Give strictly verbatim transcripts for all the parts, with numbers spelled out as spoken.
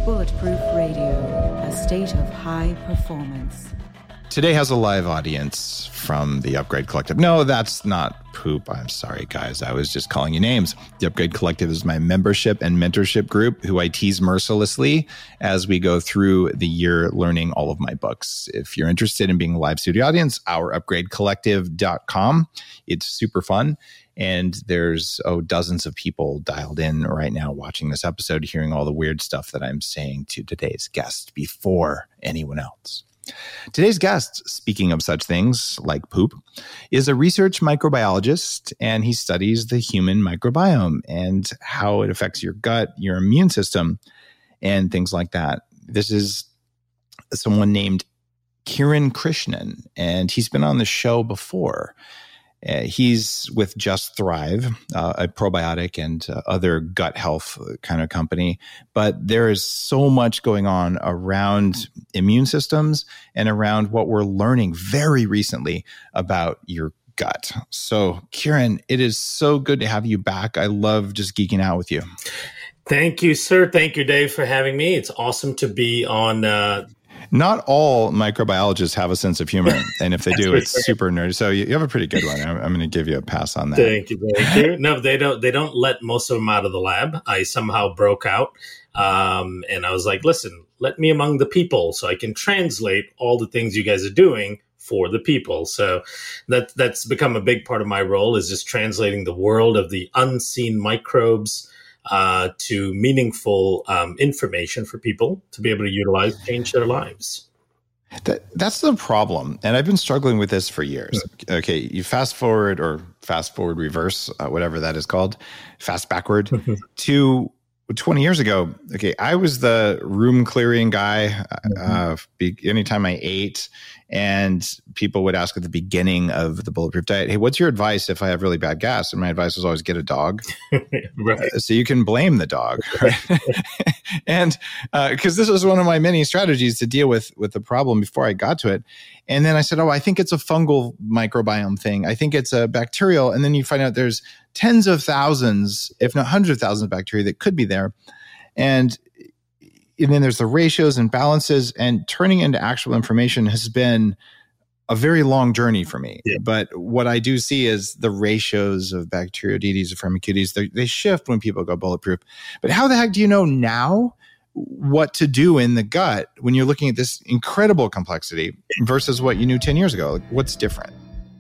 Bulletproof Radio, a state of high performance. Today has a live audience from the Upgrade Collective. No, that's not poop. I'm sorry, guys. I was just calling you names. The Upgrade Collective is my membership and mentorship group who I tease mercilessly as we go through the year learning all of my books. If you're interested in being a live studio audience, our upgrade collective dot com. It's super fun. And there's, oh, dozens of people dialed in right now watching this episode, hearing all the weird stuff that I'm saying to today's guest before anyone else. Today's guest, speaking of such things like poop, is a research microbiologist, and he studies the human microbiome and how it affects your gut, your immune system, and things like that. This is someone named Kiran Krishnan, and he's been on the show before. Uh, he's with Just Thrive, uh, a probiotic and uh, other gut health kind of company. But there is so much going on around immune systems and around what we're learning very recently about your gut. So, Kiran, it is so good to have you back. I love just geeking out with you. Thank you, sir. Thank you, Dave, for having me. It's awesome to be on uh Not all microbiologists have a sense of humor, and if they do, it's super nerdy. So you have a pretty good one. I'm, I'm going to give you a pass on that. Thank you, thank you. No, they don't. They don't let most of them out of the lab. I somehow broke out, um, and I was like, "Listen, let me among the people, so I can translate all the things you guys are doing for the people." So that that's become a big part of my role, is just translating the world of the unseen microbes uh, to meaningful um, information for people to be able to utilize, change their lives. That, that's the problem. And I've been struggling with this for years. Okay, you fast forward or fast forward reverse, uh, whatever that is called, fast backward to twenty years ago. Okay, I was the room clearing guy uh, be, anytime I ate. And people would ask at the beginning of the Bulletproof diet, hey, what's your advice if I have really bad gas? And my advice was always get a dog. Right. Uh, so you can blame the dog. Right? And because uh, this was one of my many strategies to deal with, with the problem before I got to it. And then I said, oh, I think it's a fungal microbiome thing. I think it's a bacterial. And then you find out there's tens of thousands, if not hundreds of thousands of bacteria that could be there. And And then there's the ratios and balances, and turning into actual information has been a very long journey for me. Yeah. But what I do see is the ratios of Bacteroidetes and Firmicutes, they, they shift when people go bulletproof. But how the heck do you know now what to do in the gut when you're looking at this incredible complexity versus what you knew ten years ago? Like, what's different?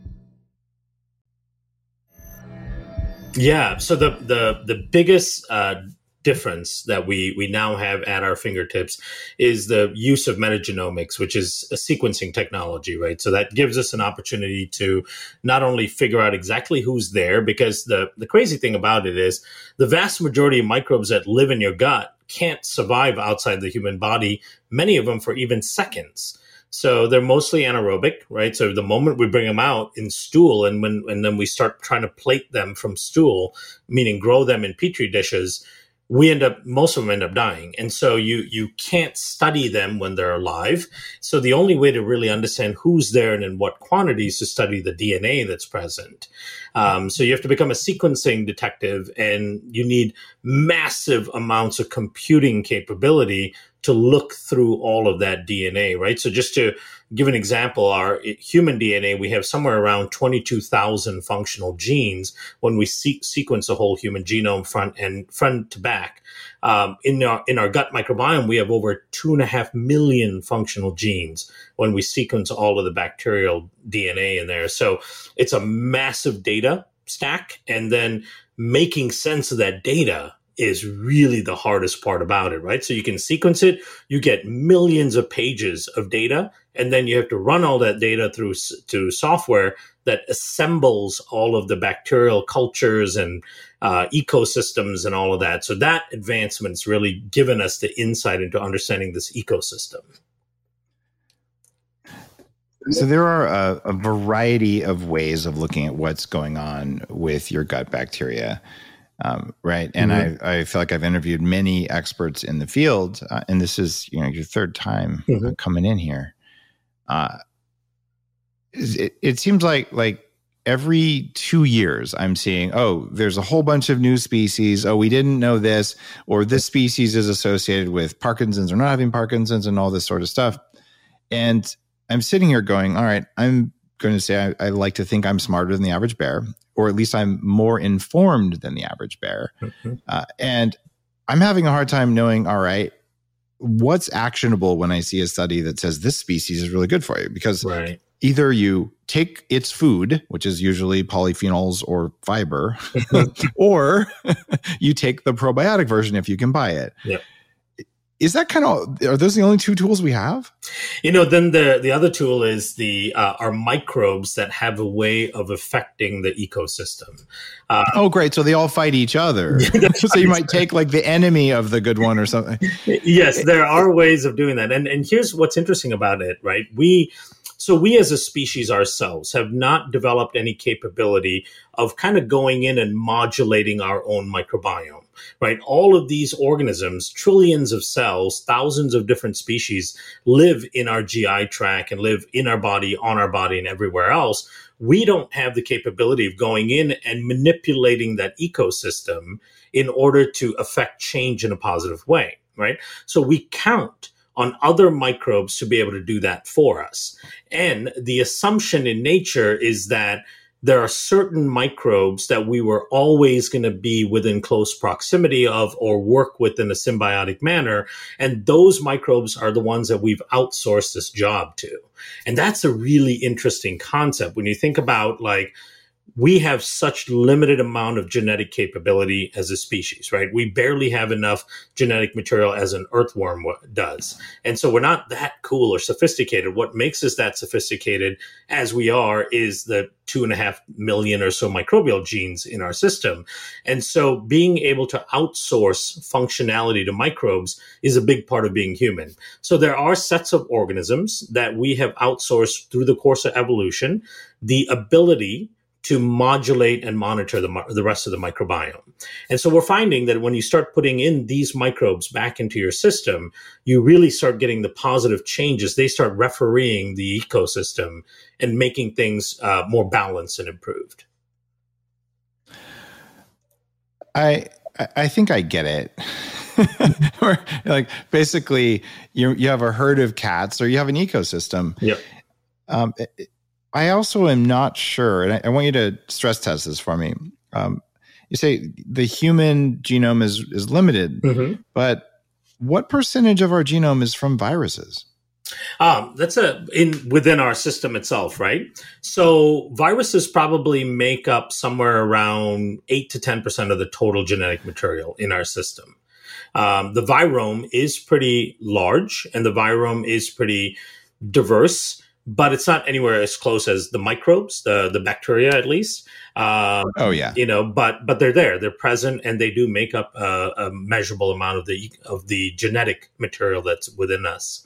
Yeah. So the the the biggest uh, difference that we we now have at our fingertips is the use of metagenomics, which is a sequencing technology, right? So that gives us an opportunity to not only figure out exactly who's there, because the, the crazy thing about it is the vast majority of microbes that live in your gut can't survive outside the human body, many of them for even seconds. So they're mostly anaerobic, right? So the moment we bring them out in stool, and when and then we start trying to plate them from stool, meaning grow them in petri dishes, we end up, most of them end up dying. And so you you can't study them when they're alive. So the only way to really understand who's there and in what quantities is to study the D N A that's present. Um, so you have to become a sequencing detective, and you need massive amounts of computing capability to look through all of that D N A, right? So just to give an example, our human D N A, we have somewhere around twenty-two thousand functional genes when we se- sequence the whole human genome front and front to back. Um, in our in our gut microbiome, we have over two and a half million functional genes when we sequence all of the bacterial D N A in there. So it's a massive data stack, and then making sense of that data is really the hardest part about it, right? So you can sequence it, you get millions of pages of data, and then you have to run all that data through to software that assembles all of the bacterial cultures and uh, ecosystems and all of that. So that advancement's really given us the insight into understanding this ecosystem. So there are a, a variety of ways of looking at what's going on with your gut bacteria. Um, right. And mm-hmm. I, I feel like I've interviewed many experts in the field, uh, and this is, you know, your third time mm-hmm. uh, coming in here. Uh, it, it seems like, like every two years, I'm seeing, oh, there's a whole bunch of new species. Oh, we didn't know this, or this species is associated with Parkinson's or not having Parkinson's and all this sort of stuff. And I'm sitting here going, all right, I'm going to say I, I like to think I'm smarter than the average bear, or at least I'm more informed than the average bear. Mm-hmm. Uh, and I'm having a hard time knowing, all right, what's actionable when I see a study that says this species is really good for you? Because right. either you take its food, which is usually polyphenols or fiber, or you take the probiotic version if you can buy it. Yep. Is that kind of, are those the only two tools we have? You know, then the, the other tool is the uh, are microbes that have a way of affecting the ecosystem. Uh, oh, great. So they all fight each other. So you might take like the enemy of the good one or something. Yes, there are ways of doing that. And, and here's what's interesting about it, right? We... So we as a species ourselves have not developed any capability of kind of going in and modulating our own microbiome, right? All of these organisms, trillions of cells, thousands of different species live in our G I tract and live in our body, on our body, and everywhere else. We don't have the capability of going in and manipulating that ecosystem in order to affect change in a positive way, right? So we count on other microbes to be able to do that for us. And the assumption in nature is that there are certain microbes that we were always going to be within close proximity of or work with in a symbiotic manner. And those microbes are the ones that we've outsourced this job to. And that's a really interesting concept when you think about like, we have such limited amount of genetic capability as a species, right? We barely have enough genetic material as an earthworm does. And so we're not that cool or sophisticated. What makes us that sophisticated as we are is the two and a half million or so microbial genes in our system. And so being able to outsource functionality to microbes is a big part of being human. So there are sets of organisms that we have outsourced through the course of evolution, the ability to modulate and monitor the, the rest of the microbiome. And so we're finding that when you start putting in these microbes back into your system, you really start getting the positive changes. They start refereeing the ecosystem and making things uh, more balanced and improved. I I think I get it. Or like basically, you you have a herd of cats, or you have an ecosystem. Yeah. Um, it, I also am not sure, and I, I want you to stress test this for me. Um, you say the human genome is is limited, mm-hmm. but what percentage of our genome is from viruses? Um, that's a in within our system itself, right? So viruses probably make up somewhere around eight to ten percent of the total genetic material in our system. Um, the virome is pretty large, and the virome is pretty diverse, but it's not anywhere as close as the microbes, the the bacteria at least. Um, oh yeah, you know, but but they're there, they're present, and they do make up a, a measurable amount of the of the genetic material that's within us.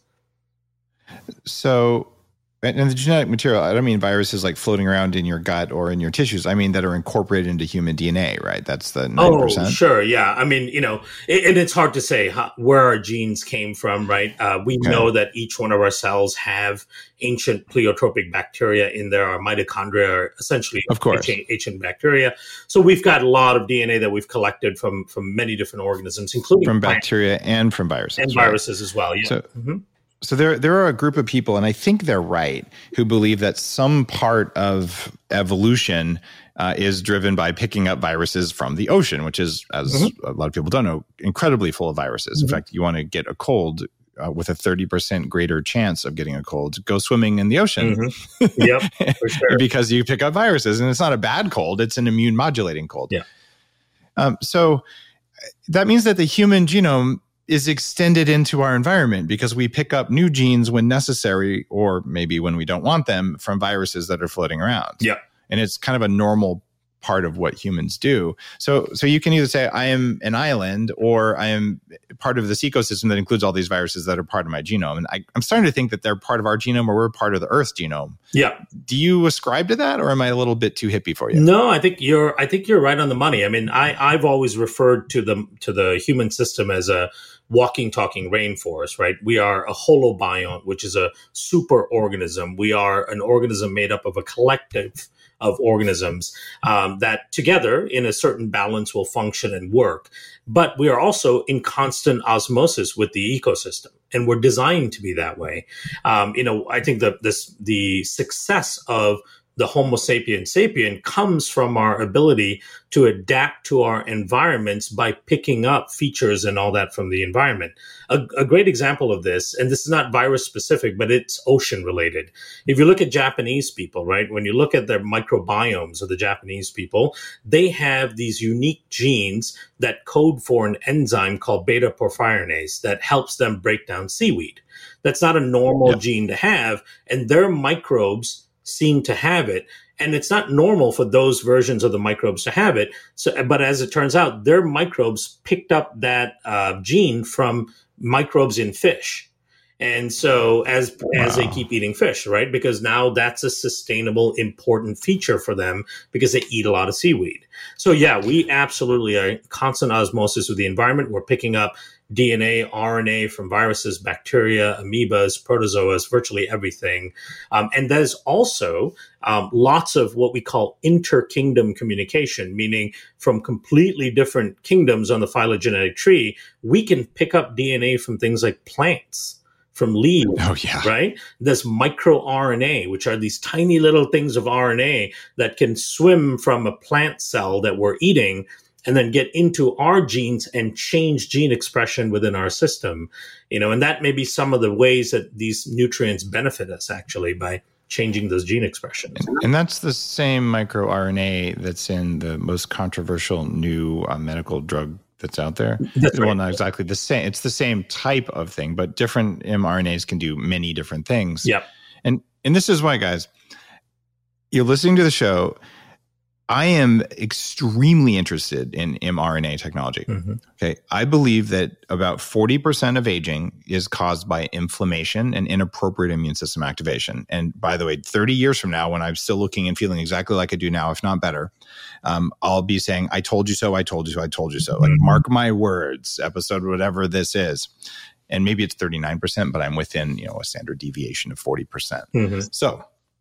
So, and the genetic material, I don't mean viruses like floating around in your gut or in your tissues. I mean that are incorporated into human D N A, right? That's the ninety percent. Oh, sure. Yeah. I mean, you know, it, and it's hard to say how, where our genes came from, right? Uh, we okay. know that each one of our cells have ancient pleiotropic bacteria in there. Our mitochondria are essentially of course. ancient, ancient bacteria. So we've got a lot of D N A that we've collected from, from many different organisms, including from bacteria and from viruses. And right? viruses as well. Yeah. So, mm-hmm. So there, there are a group of people, and I think they're right, who believe that some part of evolution uh, is driven by picking up viruses from the ocean, which is, as mm-hmm. a lot of people don't know, incredibly full of viruses. Mm-hmm. In fact, you want to get a cold uh, with a thirty percent greater chance of getting a cold, go swimming in the ocean. Mm-hmm. Yep, for sure. Because you pick up viruses, and it's not a bad cold, it's an immune modulating cold. Yeah. Um, so that means that the human genome is extended into our environment because we pick up new genes when necessary, or maybe when we don't want them, from viruses that are floating around. Yeah. And it's kind of a normal part of what humans do. So, so you can either say I am an island, or I am part of this ecosystem that includes all these viruses that are part of my genome. And I, I'm starting to think that they're part of our genome, or we're part of the Earth's genome. Yeah. Do you ascribe to that, or am I a little bit too hippie for you? No, I think you're, I think you're right on the money. I mean, I, I've always referred to the, to the human system as a walking, talking rainforest, right? We are a holobiont, which is a super organism. We are an organism made up of a collective of organisms um, that together in a certain balance will function and work. But we are also in constant osmosis with the ecosystem, and we're designed to be that way. Um, you know, I think that this the success of the Homo sapien sapien comes from our ability to adapt to our environments by picking up features and all that from the environment. A, a great example of this, and this is not virus specific, but it's ocean related. If you look at Japanese people, right, when you look at their microbiomes of the Japanese people, they have these unique genes that code for an enzyme called beta porphyrinase that helps them break down seaweed. That's not a normal yeah. gene to have, and their microbes seem to have it. And it's not normal for those versions of the microbes to have it. So, but as it turns out, their microbes picked up that uh, gene from microbes in fish. And so as, wow. as they keep eating fish, right? Because now that's a sustainable, important feature for them because they eat a lot of seaweed. So yeah, we absolutely are in constant osmosis with the environment. We're picking up D N A, R N A from viruses, bacteria, amoebas, protozoas, virtually everything. Um, and there's also um, lots of what we call inter-kingdom communication, meaning from completely different kingdoms on the phylogenetic tree, we can pick up D N A from things like plants, from leaves, oh, yeah. right? There's microRNA, which are these tiny little things of R N A that can swim from a plant cell that we're eating and then get into our genes and change gene expression within our system. You know, and that may be some of the ways that these nutrients benefit us actually by changing those gene expressions. And, and that's the same microRNA that's in the most controversial new uh, medical drug that's out there. That's well, right. not exactly the same. It's the same type of thing, but different mRNAs can do many different things. Yep. And and this is why, guys, you're listening to the show. I am extremely interested in mRNA technology. Mm-hmm. Okay. I believe that about forty percent of aging is caused by inflammation and inappropriate immune system activation. And by the way, thirty years from now, when I'm still looking and feeling exactly like I do now, if not better, um, I'll be saying, I told you so, I told you so, I told you so. Mm-hmm. Like, mark my words, episode, whatever this is. And maybe it's thirty-nine percent, but I'm within, you know, a standard deviation of forty percent. Mm-hmm. So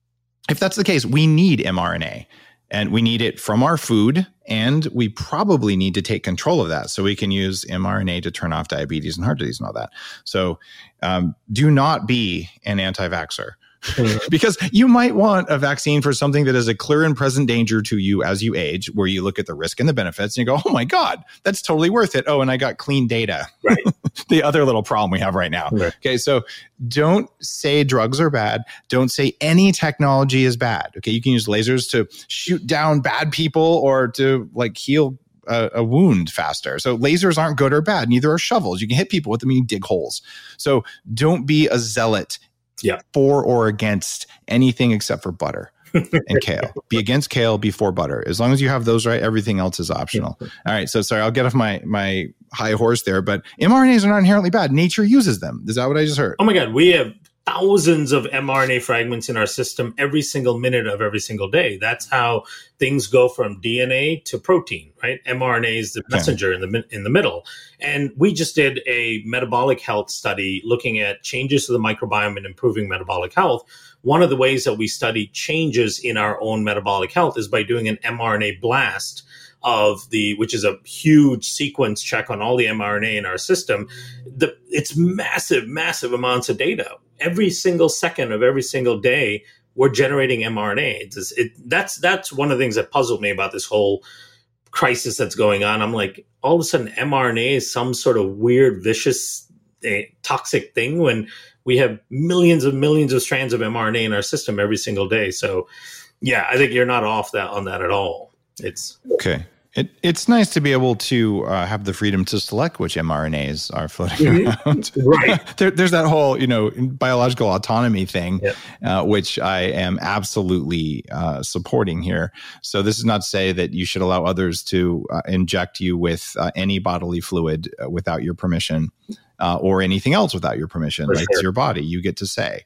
if that's the case, we need mRNA. And we need it from our food, and we probably need to take control of that so we can use mRNA to turn off diabetes and heart disease and all that. So um, do not be an anti-vaxxer. Because you might want a vaccine for something that is a clear and present danger to you as you age, where you look at the risk and the benefits and you go, oh my God, that's totally worth it. Oh, and I got clean data. Right. The other little problem we have right now. Right. Okay, so don't say drugs are bad. Don't say any technology is bad. Okay, you can use lasers to shoot down bad people or to like heal a, a wound faster. So lasers aren't good or bad. Neither are shovels. You can hit people with them and you can dig holes. So don't be a zealot yeah. for or against anything except for butter and kale. Be against kale, be for butter. As long as you have those right, everything else is optional. All right. So sorry, I'll get off my my high horse there, but mRNAs are not inherently bad. Nature uses them. Is that what I just heard? Oh my God. We have thousands of mRNA fragments in our system every single minute of every single day. That's how things go from D N A to protein, right? mRNA is the messenger okay. in the in the middle. And we just did a metabolic health study looking at changes to the microbiome and improving metabolic health. One of the ways that we study changes in our own metabolic health is by doing an mRNA blast of the, which is a huge sequence check on all the mRNA in our system. The, it's massive, massive amounts of data. Every single second of every single day, we're generating mRNA. It's, it, that's that's one of the things that puzzled me about this whole crisis that's going on. I'm like, all of a sudden, mRNA is some sort of weird, vicious, uh, toxic thing when we have millions and millions of strands of mRNA in our system every single day. So, yeah, I think you're not off that on that at all. It's okay. It, it's nice to be able to uh, have the freedom to select which mRNAs are floating mm-hmm. around. Right. there, there's that whole, you know, biological autonomy thing, yep. uh, which I am absolutely uh, supporting here. So this is not to say that you should allow others to uh, inject you with uh, any bodily fluid uh, without your permission uh, or anything else without your permission. For like sure. It's your body, you get to say.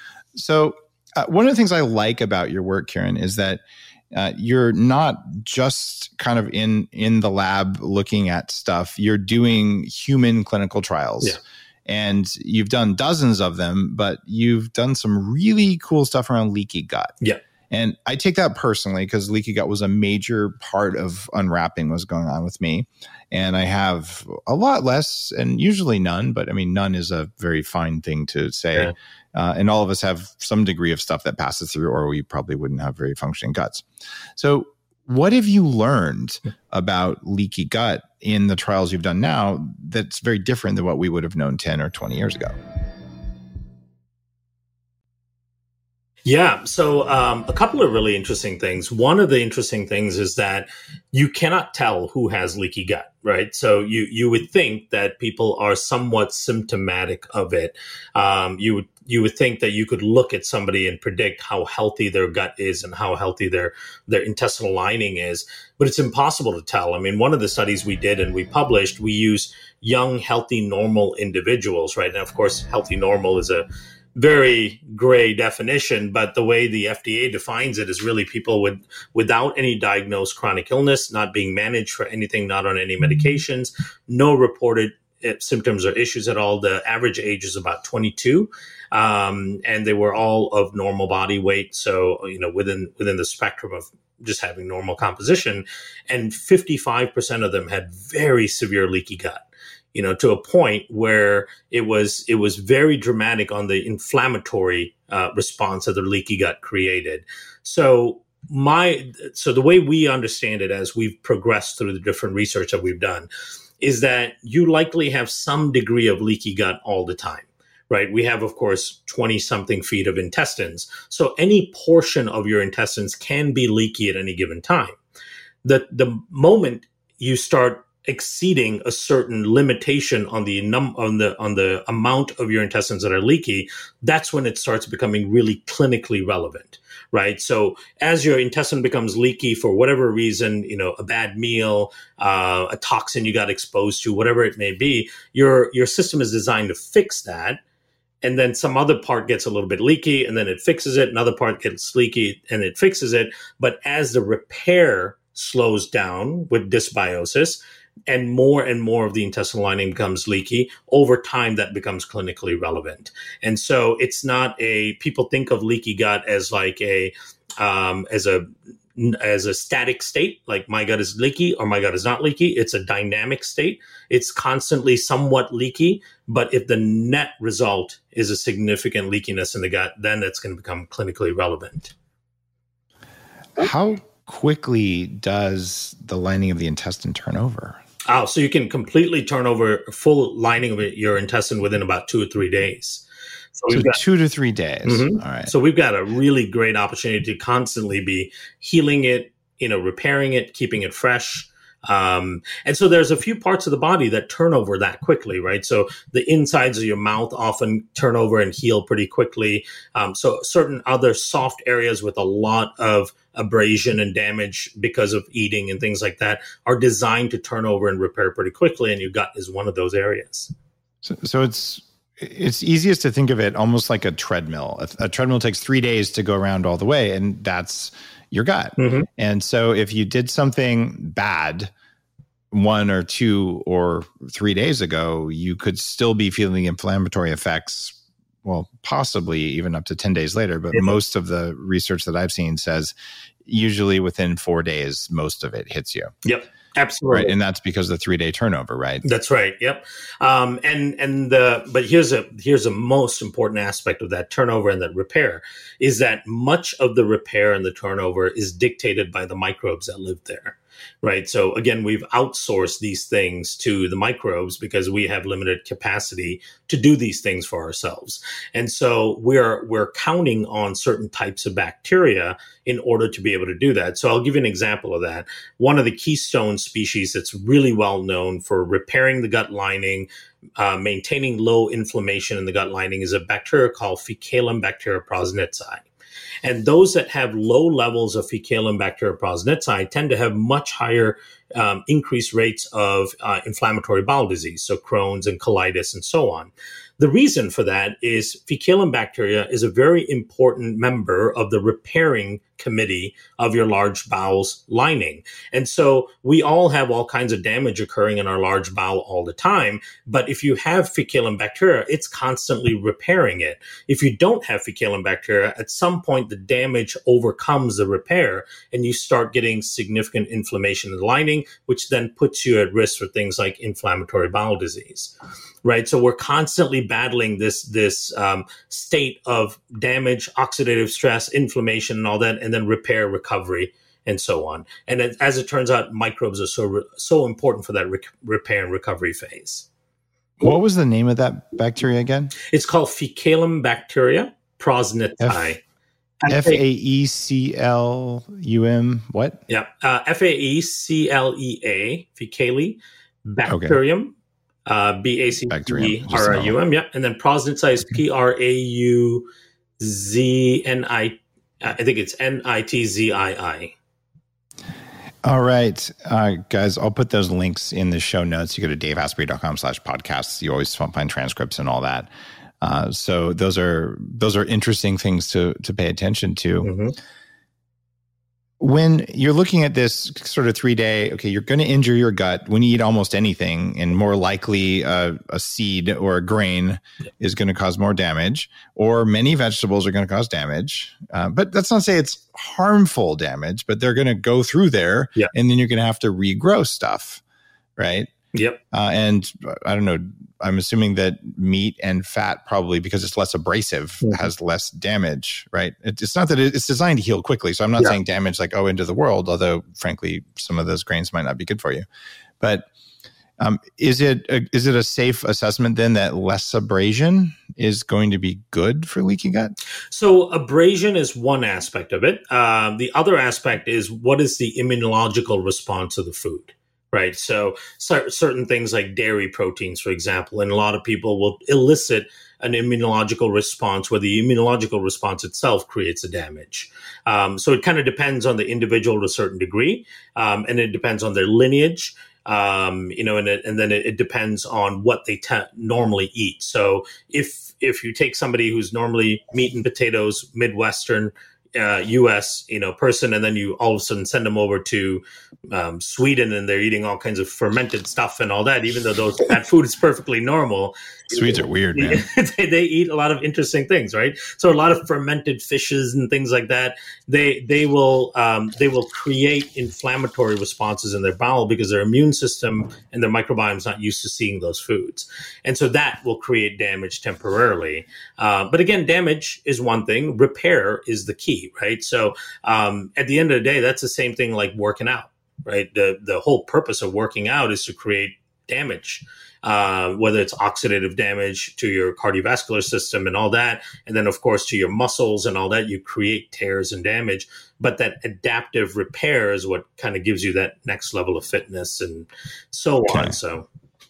So uh, one of the things I like about your work, Kiran, is that Uh, you're not just kind of in in the lab looking at stuff. You're doing human clinical trials. Yeah. And you've done dozens of them, but you've done some really cool stuff around leaky gut. Yeah. And I take that personally because leaky gut was a major part of unwrapping what's going on with me. And I have a lot less, and usually none, but I mean, none is a very fine thing to say. Yeah. Uh, and all of us have some degree of stuff that passes through, or we probably wouldn't have very functioning guts. So what have you learned about leaky gut in the trials you've done now that's very different than what we would have known ten or twenty years ago? Yeah, so um, a couple of really interesting things. One of the interesting things is that you cannot tell who has leaky gut, right? So you you would think that people are somewhat symptomatic of it. Um, you would you would think that you could look at somebody and predict how healthy their gut is and how healthy their their intestinal lining is, but it's impossible to tell. I mean, one of the studies we did and we published, we use young, healthy, normal individuals, right? And of course, healthy normal is a very gray definition, but the way the F D A defines it is really people with without any diagnosed chronic illness, not being managed for anything, not on any medications, no reported symptoms or issues at all. The average age is about twenty-two, um, and they were all of normal body weight, so you know within within the spectrum of just having normal composition, and fifty-five percent of them had very severe leaky gut. You know, to a point where it was it was very dramatic on the inflammatory uh, response that the leaky gut created. So my so the way we understand it as we've progressed through the different research that we've done is that you likely have some degree of leaky gut all the time, right? We have, of course, twenty something feet of intestines. So any portion of your intestines can be leaky at any given time. The the moment you start exceeding a certain limitation on the num on the on the amount of your intestines that are leaky, that's when it starts becoming really clinically relevant, right? So as your intestine becomes leaky for whatever reason, you know, a bad meal, uh, a toxin you got exposed to, whatever it may be, your your system is designed to fix that. And then some other part gets a little bit leaky and then it fixes it. Another part gets leaky and it fixes it. But as the repair slows down with dysbiosis, and more and more of the intestinal lining becomes leaky, over time that becomes clinically relevant. And so it's not a, people think of leaky gut as like a, um, as a, as a static state, like my gut is leaky or my gut is not leaky. It's a dynamic state. It's constantly somewhat leaky, but if the net result is a significant leakiness in the gut, then it's going to become clinically relevant. How quickly does the lining of the intestine turn over? Oh, so you can completely turn over a full lining of your intestine within about two or three days. So, so we've got, two to three days. Mm-hmm. All right. So we've got a really great opportunity to constantly be healing it, you know, repairing it, keeping it fresh. Um, and so there's a few parts of the body that turn over that quickly, right? So the insides of your mouth often turn over and heal pretty quickly. Um, so certain other soft areas with a lot of abrasion and damage because of eating and things like that are designed to turn over and repair pretty quickly. And your gut is one of those areas. So, so it's it's easiest to think of it almost like a treadmill. A, a treadmill takes three days to go around all the way, and that's your gut. Mm-hmm. And so if you did something bad one or two or three days ago, you could still be feeling the inflammatory effects, well, possibly even up to ten days later. But mm-hmm. most of the research that I've seen says usually within four days, most of it hits you. Yep. Absolutely. Right. And that's because of the three day turnover, right? That's right. Yep. Um, and, and the, but here's a, here's a most important aspect of that turnover and that repair is that much of the repair and the turnover is dictated by the microbes that live there. Right. So again, we've outsourced these things to the microbes because we have limited capacity to do these things for ourselves. And so we're we're counting on certain types of bacteria in order to be able to do that. So I'll give you an example of that. One of the keystone species that's really well known for repairing the gut lining, uh, maintaining low inflammation in the gut lining is a bacteria called Fecalum bacterioprosnitzi. And those that have low levels of Fecalum bacterioprosnitzi tend to have much higher um, increased rates of uh, inflammatory bowel disease, so Crohn's and colitis and so on. The reason for that is Fecalum bacteria is a very important member of the repairing committee of your large bowel's lining. And so we all have all kinds of damage occurring in our large bowel all the time. But if you have Fecalum bacteria, it's constantly repairing it. If you don't have Fecalum bacteria, at some point the damage overcomes the repair and you start getting significant inflammation in the lining, which then puts you at risk for things like inflammatory bowel disease. Right. So we're constantly battling this, this um, state of damage, oxidative stress, inflammation and all that, and then repair, recovery, and so on. And it, as it turns out, microbes are so, so important for that rec- repair and recovery phase. What was the name of that bacteria again? It's called Fecalum bacteria prosnitzi. F A E C L U M, what? Yeah. Uh, F A E C L E A, Fecali, bacterium. Okay. Uh, B A C T R I U M, yeah. And then prosnitzi is P R A U Z N I, I think it's N I T Z I I. All right, uh, guys, I'll put those links in the show notes. You go to daveasprey.com slash podcasts. You always find transcripts and all that. Uh, so those are those are interesting things to to pay attention to. Mm-hmm. When you're looking at this sort of three-day, okay, you're going to injure your gut when you eat almost anything, and more likely uh, a seed or a grain is going to cause more damage, or many vegetables are going to cause damage. Uh, but that's not to say it's harmful damage, but they're going to go through there, yeah. and then you're going to have to regrow stuff, right? Yep. Uh, and I don't know, I'm assuming that meat and fat probably, because it's less abrasive, mm-hmm. has less damage, right? It, it's not that it, it's designed to heal quickly. So I'm not yeah. saying damage like, oh, into the world, although frankly, some of those grains might not be good for you. But um, is it a, is it a safe assessment then that less abrasion is going to be good for leaky gut? So abrasion is one aspect of it. Uh, the other aspect is what is the immunological response to the food? Right. So cer- certain things like dairy proteins, for example, and a lot of people will elicit an immunological response where the immunological response itself creates a damage. Um, so it kind of depends on the individual to a certain degree, um, and it depends on their lineage. Um, you know, and, it, and then it, it depends on what they te- normally eat. So if if you take somebody who's normally meat and potatoes, Midwestern, Uh, U S, you know, person, and then you all of a sudden send them over to um, Sweden, and they're eating all kinds of fermented stuff and all that, even though those that food is perfectly normal. Swedes are weird, man. they, they eat a lot of interesting things, right? So a lot of fermented fishes and things like that. They they will um, they will create inflammatory responses in their bowel because their immune system and their microbiome is not used to seeing those foods, and so that will create damage temporarily. Uh, but again, damage is one thing. Repair is the key, right? So um, at the end of the day, that's the same thing like working out, right? The the whole purpose of working out is to create damage. Uh, whether it's oxidative damage to your cardiovascular system and all that. And then, of course, to your muscles and all that, you create tears and damage. But that adaptive repair is what kind of gives you that next level of fitness and so okay. on. So,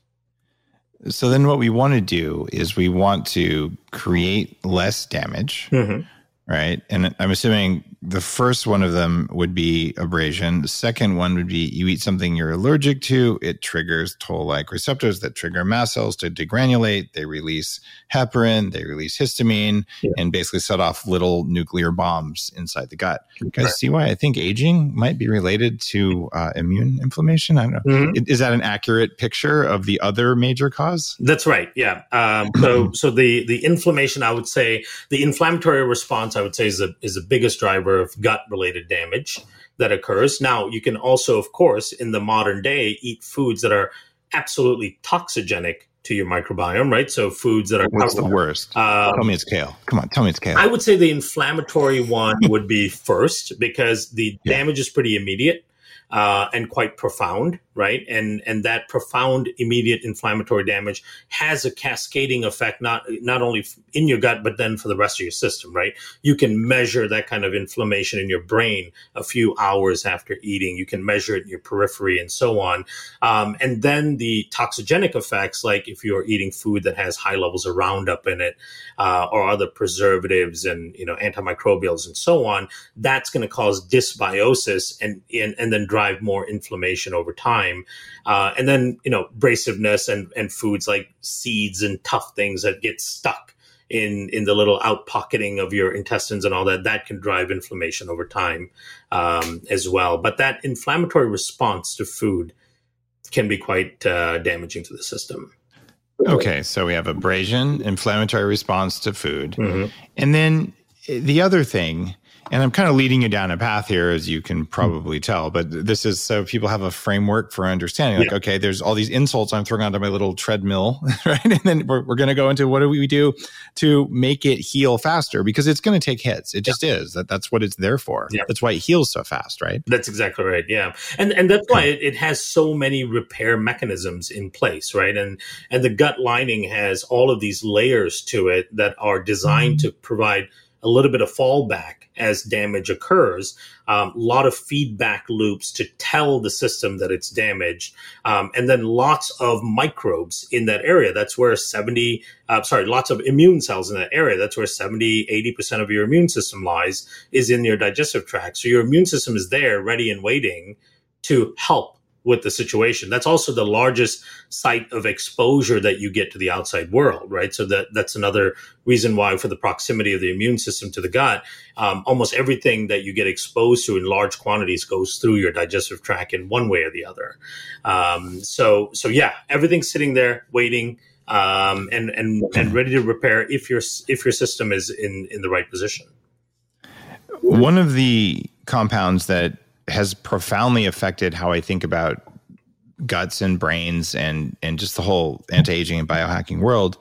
so then what we want to do is we want to create less damage, mm-hmm. right? And I'm assuming the first one of them would be abrasion. The second one would be you eat something you're allergic to. It triggers toll-like receptors that trigger mast cells to degranulate. They release heparin, they release histamine, yeah. and basically set off little nuclear bombs inside the gut. You guys right. see why I think aging might be related to uh, immune inflammation? I don't know. Mm-hmm. Is that an accurate picture of the other major cause? That's right. Yeah. Um, so, so the the inflammation, I would say, the inflammatory response, I would say, is the is the biggest driver of gut-related damage that occurs. Now, you can also, of course, in the modern day, eat foods that are absolutely toxigenic to your microbiome, right? So foods that are... What's the worst? Um, tell me it's kale. Come on, tell me it's kale. I would say the inflammatory one would be first because the yeah. damage is pretty immediate uh, and quite profound, right? And and that profound, immediate inflammatory damage has a cascading effect, not not only in your gut, but then for the rest of your system, right? You can measure that kind of inflammation in your brain a few hours after eating. You can measure it in your periphery and so on. Um, and then the toxigenic effects, like if you're eating food that has high levels of Roundup in it uh, or other preservatives and, you know, antimicrobials and so on, that's going to cause dysbiosis and, and, and then drive more inflammation over time. Uh, and then, you know, abrasiveness and, and foods like seeds and tough things that get stuck in, in the little outpocketing of your intestines and all that, that can drive inflammation over time um, as well. But that inflammatory response to food can be quite uh, damaging to the system. Okay, so we have abrasion, inflammatory response to food. Mm-hmm. And then the other thing, and I'm kind of leading you down a path here, as you can probably tell, but this is so people have a framework for understanding. Like, yeah. okay, there's all these insults I'm throwing onto my little treadmill, right? And then we're, we're going to go into what do we do to make it heal faster? Because it's going to take hits. It just yeah. is. That That's what it's there for. Yeah. That's why it heals so fast, right? That's exactly right, yeah. And and that's why it, it has so many repair mechanisms in place, right? And, and the gut lining has all of these layers to it that are designed mm-hmm. to provide a little bit of fallback as damage occurs, a um, lot of feedback loops to tell the system that it's damaged, um, and then lots of microbes in that area. That's where seventy, uh, sorry, lots of immune cells in that area. That's where seventy, eighty percent of your immune system lies, is in your digestive tract. So your immune system is there, ready and waiting to help with the situation. That's also the largest site of exposure that you get to the outside world, right? So that that's another reason why, for the proximity of the immune system to the gut, um, almost everything that you get exposed to in large quantities goes through your digestive tract in one way or the other. Um, so, so yeah, everything's sitting there waiting um, and and and ready to repair if your if your system is in in the right position. One of the compounds that has profoundly affected how I think about guts and brains and, and just the whole anti-aging and biohacking world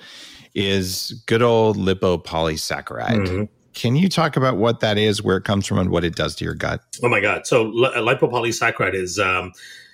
is good old lipopolysaccharide. Mm-hmm. Can you talk about what that is, where it comes from, and what it does to your gut? Oh my God. So li- lipopolysaccharide is, um,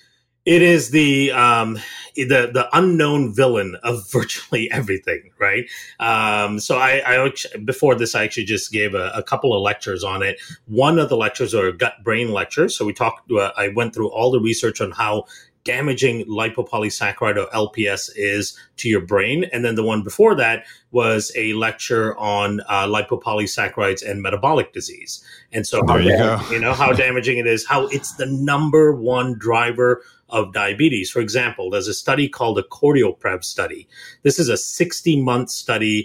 it is the, um, the, the unknown villain of virtually everything, right? Um, so I, I, before this, I actually just gave a, a couple of lectures on it. One of the lectures are gut brain lectures. So we talked, uh, I went through all the research on how damaging lipopolysaccharide or L P S is to your brain. And then the one before that was a lecture on uh, lipopolysaccharides and metabolic disease. And so, how, you, go. you know, how damaging it is, how it's the number one driver of diabetes. For example, there's a study called the CardioPrev study. This is a sixty month study.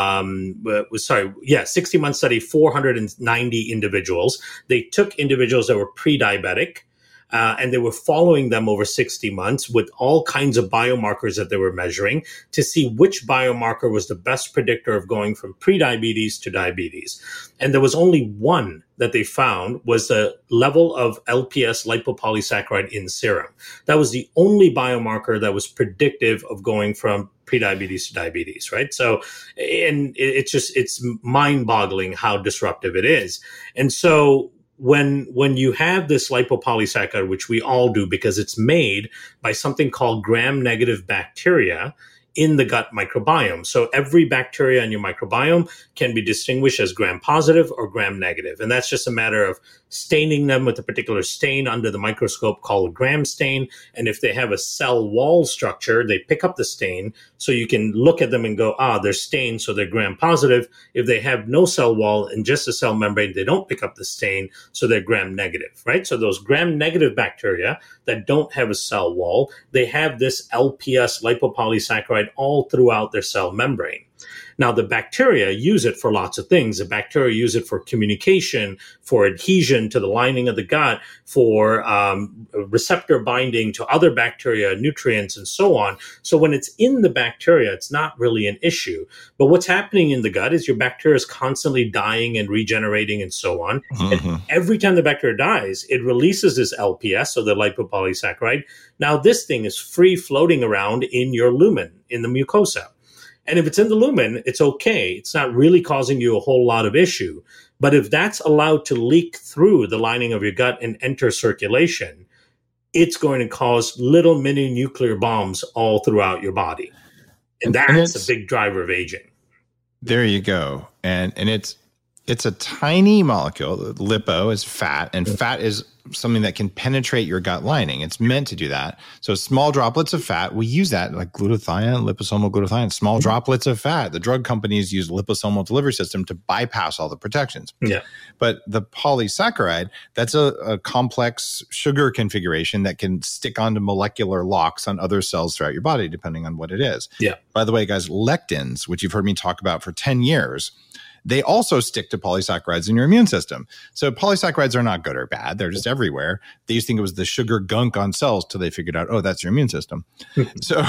Um, sorry, yeah, sixty month study, four hundred ninety individuals. They took individuals that were pre-diabetic, Uh, and they were following them over sixty months with all kinds of biomarkers that they were measuring to see which biomarker was the best predictor of going from prediabetes to diabetes. And there was only one that they found was the level of L P S lipopolysaccharide in serum. That was the only biomarker that was predictive of going from prediabetes to diabetes, right? So, and it's just, it's mind-boggling how disruptive it is. And so, When when you have this lipopolysaccharide, which we all do because it's made by something called gram-negative bacteria in the gut microbiome. So every bacteria in your microbiome can be distinguished as gram-positive or gram-negative. And that's just a matter of staining them with a particular stain under the microscope called a gram stain. And if they have a cell wall structure, they pick up the stain. So you can look at them and go, ah, they're stained, so they're gram-positive. If they have no cell wall and just a cell membrane, they don't pick up the stain, so they're gram-negative, right? So those gram-negative bacteria that don't have a cell wall, they have this L P S lipopolysaccharide all throughout their cell membrane. Now, the bacteria use it for lots of things. The bacteria use it for communication, for adhesion to the lining of the gut, for um, receptor binding to other bacteria, nutrients, and so on. So when it's in the bacteria, it's not really an issue. But what's happening in the gut is your bacteria is constantly dying and regenerating and so on. Mm-hmm. And every time the bacteria dies, it releases this L P S, so the lipopolysaccharide. Now, this thing is free floating around in your lumen, in the mucosa. And if it's in the lumen, it's okay. It's not really causing you a whole lot of issue. But if that's allowed to leak through the lining of your gut and enter circulation, it's going to cause little mini nuclear bombs all throughout your body. And that's and a big driver of aging. There you go. And and it's It's a tiny molecule. Lipo is fat, and fat is something that can penetrate your gut lining. It's meant to do that. So small droplets of fat, we use that like glutathione, liposomal glutathione, small droplets of fat. The drug companies use liposomal delivery system to bypass all the protections. Yeah. But the polysaccharide, that's a, a complex sugar configuration that can stick onto molecular locks on other cells throughout your body, depending on what it is. Yeah. By the way, guys, lectins, which you've heard me talk about for ten years, they also stick to polysaccharides in your immune system. So polysaccharides are not good or bad. They're just everywhere. They used to think it was the sugar gunk on cells till they figured out, oh, that's your immune system. So,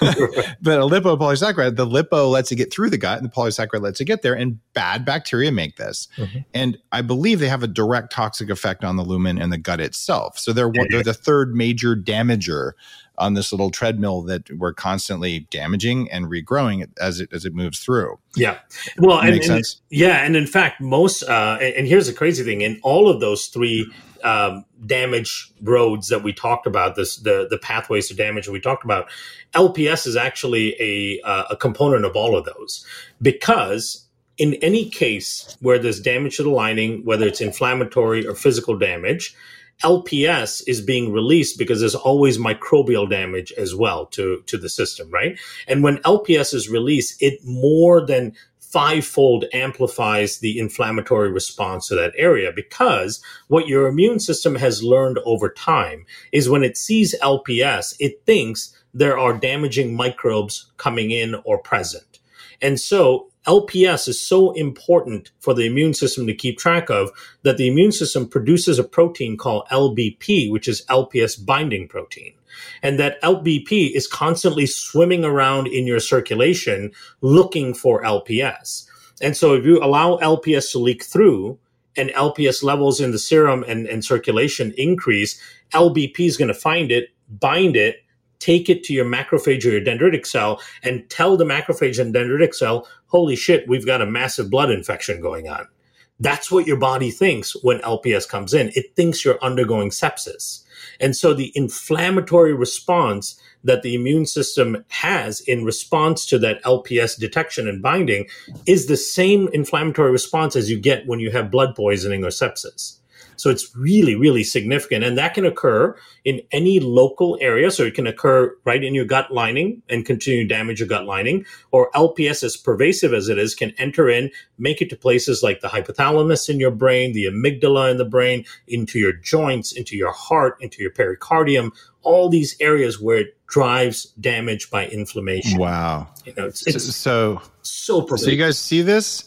but a lipopolysaccharide, the lipo lets it get through the gut and the polysaccharide lets it get there, and bad bacteria make this. Mm-hmm. And I believe they have a direct toxic effect on the lumen and the gut itself. So they're, one, they're the third major damager on this little treadmill that we're constantly damaging and regrowing as it as it moves through. Yeah. Well, and, makes and sense. Yeah, and in fact, most uh, and, and here's the crazy thing: in all of those three um, damage roads that we talked about, this the the pathways to damage that we talked about, L P S is actually a uh, a component of all of those, because in any case where there's damage to the lining, whether it's inflammatory or physical damage, L P S is being released because there's always microbial damage as well to, to the system, right? And when L P S is released, it more than fivefold amplifies the inflammatory response to that area, because what your immune system has learned over time is when it sees L P S, it thinks there are damaging microbes coming in or present. And so L P S is so important for the immune system to keep track of that the immune system produces a protein called L B P, which is L P S binding protein. And that L B P is constantly swimming around in your circulation looking for L P S. And so if you allow L P S to leak through and L P S levels in the serum and, and circulation increase, L B P is going to find it, bind it, take it to your macrophage or your dendritic cell and tell the macrophage and dendritic cell, holy shit, we've got a massive blood infection going on. That's what your body thinks when L P S comes in. It thinks you're undergoing sepsis. And so the inflammatory response that the immune system has in response to that L P S detection and binding is the same inflammatory response as you get when you have blood poisoning or sepsis. So it's really, really significant. And that can occur in any local area. So it can occur right in your gut lining and continue to damage your gut lining. Or L P S, as pervasive as it is, can enter in, make it to places like the hypothalamus in your brain, the amygdala in the brain, into your joints, into your heart, into your pericardium, all these areas where it drives damage by inflammation. Wow. You know, it's, it's so, so pervasive. So you guys see this?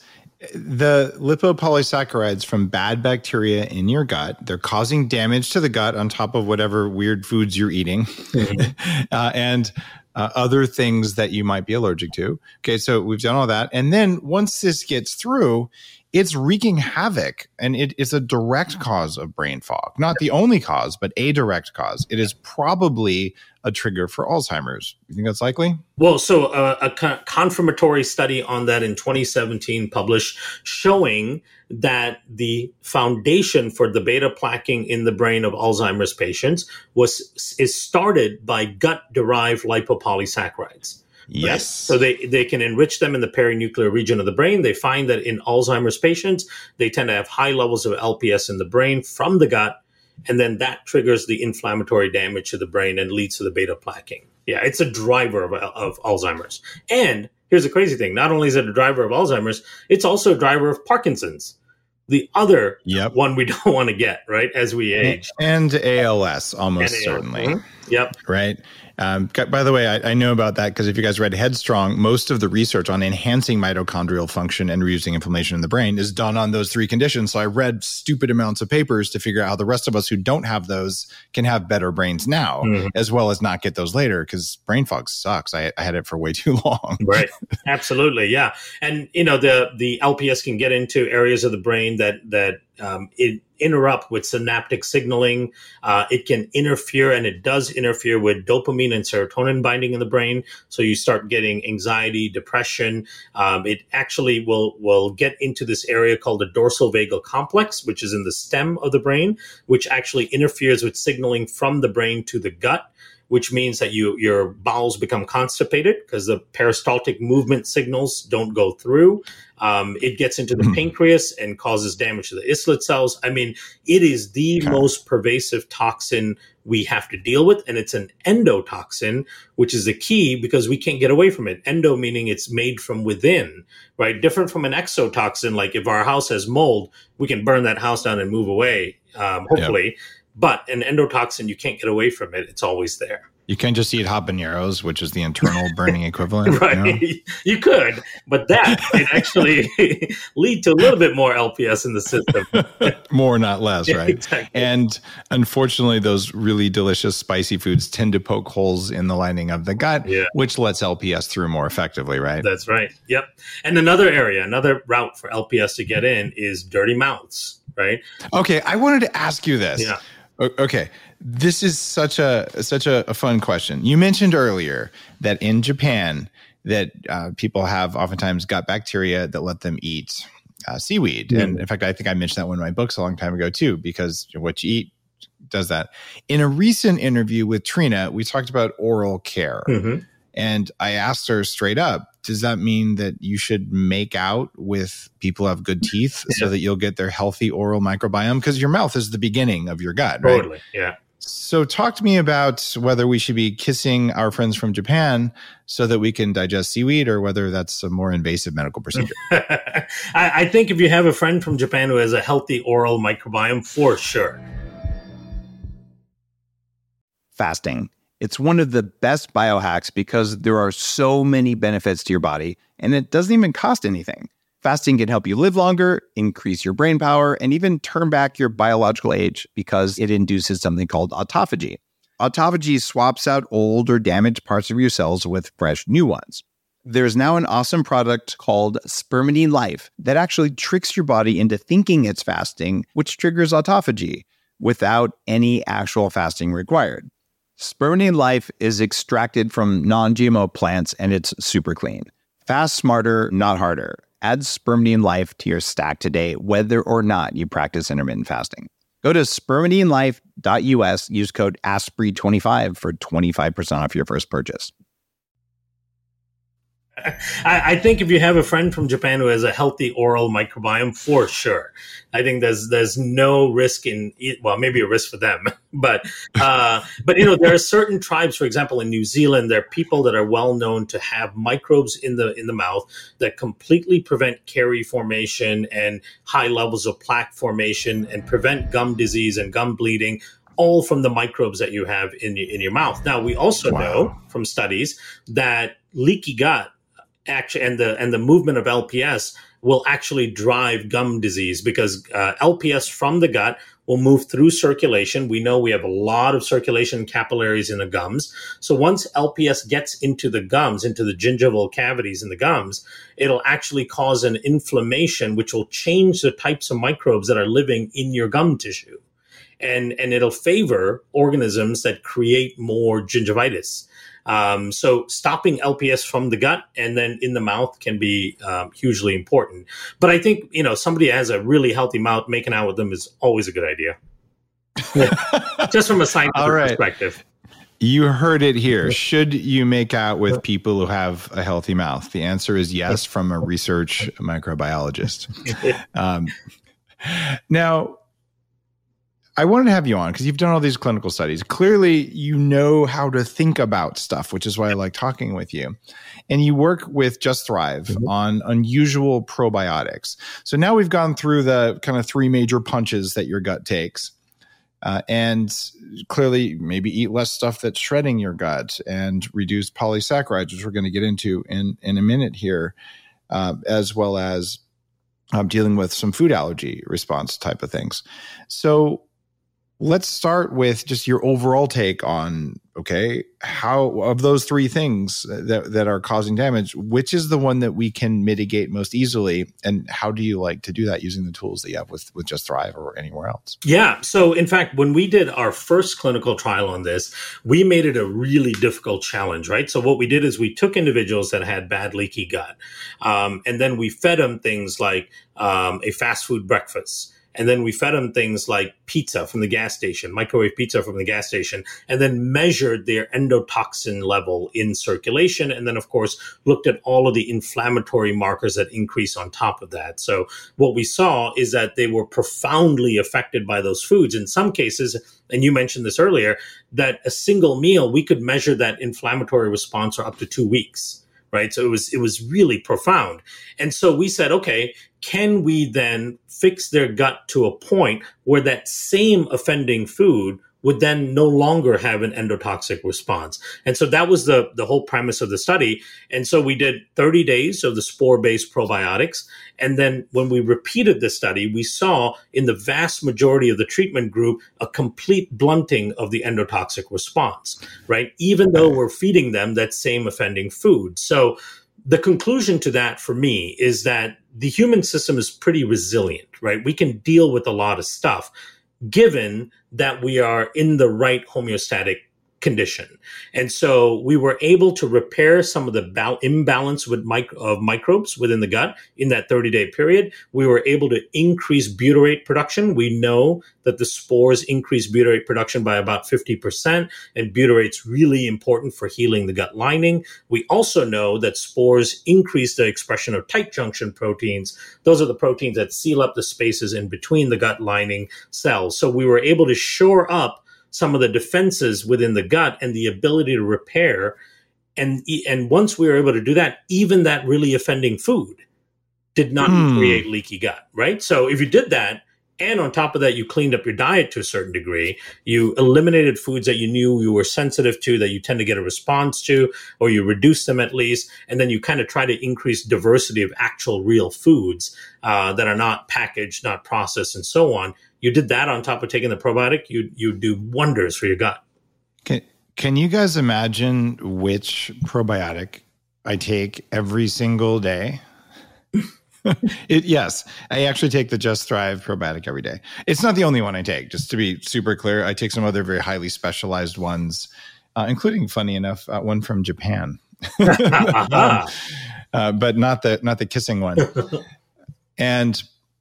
The lipopolysaccharides from bad bacteria in your gut, they're causing damage to the gut on top of whatever weird foods you're eating mm-hmm. uh, and uh, other things that you might be allergic to. Okay, so we've done all that. And then once this gets through, it's wreaking havoc, and it is a direct cause of brain fog. Not the only cause, but a direct cause. It is probably a trigger for Alzheimer's. You think that's likely? Well, so uh, a con- confirmatory study on that in twenty seventeen published showing that the foundation for the beta plaquing in the brain of Alzheimer's patients was is started by gut-derived lipopolysaccharides. Yes. Right? So they, they can enrich them in the perinuclear region of the brain. They find that in Alzheimer's patients, they tend to have high levels of L P S in the brain from the gut. And then that triggers the inflammatory damage to the brain and leads to the beta plaquing. Yeah, it's a driver of, of Alzheimer's. And here's the crazy thing. Not only is it a driver of Alzheimer's, it's also a driver of Parkinson's. The other yep. one we don't want to get, right, as we age. And A L S, almost and certainly. Mm-hmm. Yep. Right. Um, by the way, I, I know about that because if you guys read Headstrong, most of the research on enhancing mitochondrial function and reducing inflammation in the brain is done on those three conditions. So I read stupid amounts of papers to figure out how the rest of us who don't have those can have better brains now, mm-hmm. as well as not get those later, because brain fog sucks. I, I had it for way too long. Right. Absolutely. Yeah. And, you know, the, the L P S can get into areas of the brain that, that, um, it interrupt with synaptic signaling. Uh, it can interfere, and it does interfere with dopamine and serotonin binding in the brain. So you start getting anxiety, depression. Um, it actually will, will get into this area called the dorsal vagal complex, which is in the stem of the brain, which actually interferes with signaling from the brain to the gut, which means that you your bowels become constipated because the peristaltic movement signals don't go through. Um, it gets into the pancreas and causes damage to the islet cells. I mean, it is the okay. most pervasive toxin we have to deal with, and it's an endotoxin, which is the key because we can't get away from it. Endo meaning it's made from within, right? Different from an exotoxin, like if our house has mold, we can burn that house down and move away, um, hopefully. Yep. But an endotoxin, you can't get away from it. It's always there. You can't just eat habaneros, which is the internal burning equivalent. Right. You know? You could, but that can actually lead to a little bit more L P S in the system. More, not less, right? Exactly. And unfortunately, those really delicious spicy foods tend to poke holes in the lining of the gut, yeah. which lets L P S through more effectively, right? That's right. Yep. And another area, another route for L P S to get in is dirty mouths, right? Okay, I wanted to ask you this. Yeah. Okay, this is such a such a, a fun question. You mentioned earlier that in Japan, that uh, people have oftentimes gut bacteria that let them eat uh, seaweed. Mm-hmm. And in fact, I think I mentioned that in one of my books a long time ago too, because what you eat does that. In a recent interview with Trina, we talked about oral care. Mm-hmm. And I asked her straight up, does that mean that you should make out with people who have good teeth yeah. so that you'll get their healthy oral microbiome? Because your mouth is the beginning of your gut, right? Totally, yeah. So talk to me about whether we should be kissing our friends from Japan so that we can digest seaweed, or whether that's a more invasive medical procedure. I, I think if you have a friend from Japan who has a healthy oral microbiome, for sure. Fasting. It's one of the best biohacks because there are so many benefits to your body, and it doesn't even cost anything. Fasting can help you live longer, increase your brain power, and even turn back your biological age because it induces something called autophagy. Autophagy swaps out old or damaged parts of your cells with fresh new ones. There's now an awesome product called Spermidine Life that actually tricks your body into thinking it's fasting, which triggers autophagy without any actual fasting required. Spermidine Life is extracted from non-G M O plants, and it's super clean. Fast smarter, not harder. Add Spermidine Life to your stack today, whether or not you practice intermittent fasting. Go to spermidine life dot U S, use code A S P R E twenty-five for twenty-five percent off your first purchase. I, I think if you have a friend from Japan who has a healthy oral microbiome, for sure. I think there's there's no risk in it. Well, maybe a risk for them, but uh, but you know there are certain tribes, for example, in New Zealand, there are people that are well known to have microbes in the in the mouth that completely prevent carie formation and high levels of plaque formation and prevent gum disease and gum bleeding, all from the microbes that you have in in your mouth. Now, we also wow. know from studies that leaky gut actually and the and the movement of L P S will actually drive gum disease because uh, L P S from the gut will move through circulation. We know we have a lot of circulation capillaries in the gums. So once L P S gets into the gums, into the gingival cavities in the gums, it'll actually cause an inflammation, which will change the types of microbes that are living in your gum tissue. And, and it'll favor organisms that create more gingivitis. Um, so stopping L P S from the gut and then in the mouth can be um, hugely important. But I think, you know, somebody has a really healthy mouth, making out with them is always a good idea. Just from a scientific All right. perspective. You heard it here. Should you make out with people who have a healthy mouth? The answer is yes, from a research microbiologist. Um, now, I wanted to have you on because you've done all these clinical studies. Clearly, you know how to think about stuff, which is why I like talking with you. And you work with Just Thrive mm-hmm. on unusual probiotics. So now we've gone through the kind of three major punches that your gut takes. Uh, and clearly, maybe eat less stuff that's shredding your gut and reduce polysaccharides, which we're going to get into in, in a minute here, uh, as well as um, dealing with some food allergy response type of things. So let's start with just your overall take on, okay, how of those three things that, that are causing damage, which is the one that we can mitigate most easily? And how do you like to do that using the tools that you have with, with Just Thrive or anywhere else? Yeah. So in fact, when we did our first clinical trial on this, we made it a really difficult challenge, right? So what we did is we took individuals that had bad leaky gut, um, and then we fed them things like um, a fast food breakfast. and then we fed them things like pizza from the gas station, microwave pizza from the gas station, and then measured their endotoxin level in circulation. And then, of course, looked at all of the inflammatory markers that increase on top of that. So what we saw is that they were profoundly affected by those foods. In some cases, and you mentioned this earlier, that a single meal, we could measure that inflammatory response for up to two weeks. Right. So it was it was really profound. And so we said, OK, can we then fix their gut to a point where that same offending food would then no longer have an endotoxic response? And so that was the, the whole premise of the study. And so we did thirty days of the spore-based probiotics. And then when we repeated the study, we saw in the vast majority of the treatment group a complete blunting of the endotoxic response, right? Even though we're feeding them that same offending food. So the conclusion to that for me is that the human system is pretty resilient, right? We can deal with a lot of stuff, given that we are in the right homeostatic condition. And so we were able to repair some of the bal- imbalance with mic- of microbes within the gut in that thirty-day period. We were able to increase butyrate production. We know that the spores increase butyrate production by about fifty percent, and butyrate's really important for healing the gut lining. We also know that spores increase the expression of tight junction proteins. Those are the proteins that seal up the spaces in between the gut lining cells. So we were able to shore up some of the defenses within the gut and the ability to repair. And, and once we were able to do that, even that really offending food did not mm. create leaky gut, right? So if you did that, and on top of that, you cleaned up your diet to a certain degree, you eliminated foods that you knew you were sensitive to, that you tend to get a response to, or you reduce them at least, and then you kind of try to increase diversity of actual real foods uh, that are not packaged, not processed, and so on. You did that on top of taking the probiotic, you you do wonders for your gut. Can, can you guys imagine which probiotic I take every single day? It, yes, I actually take the Just Thrive probiotic every day. It's not the only one I take, just to be super clear. I take some other very highly specialized ones, uh, including, funny enough, uh, one from Japan, uh-huh. uh, but not the not the kissing one. And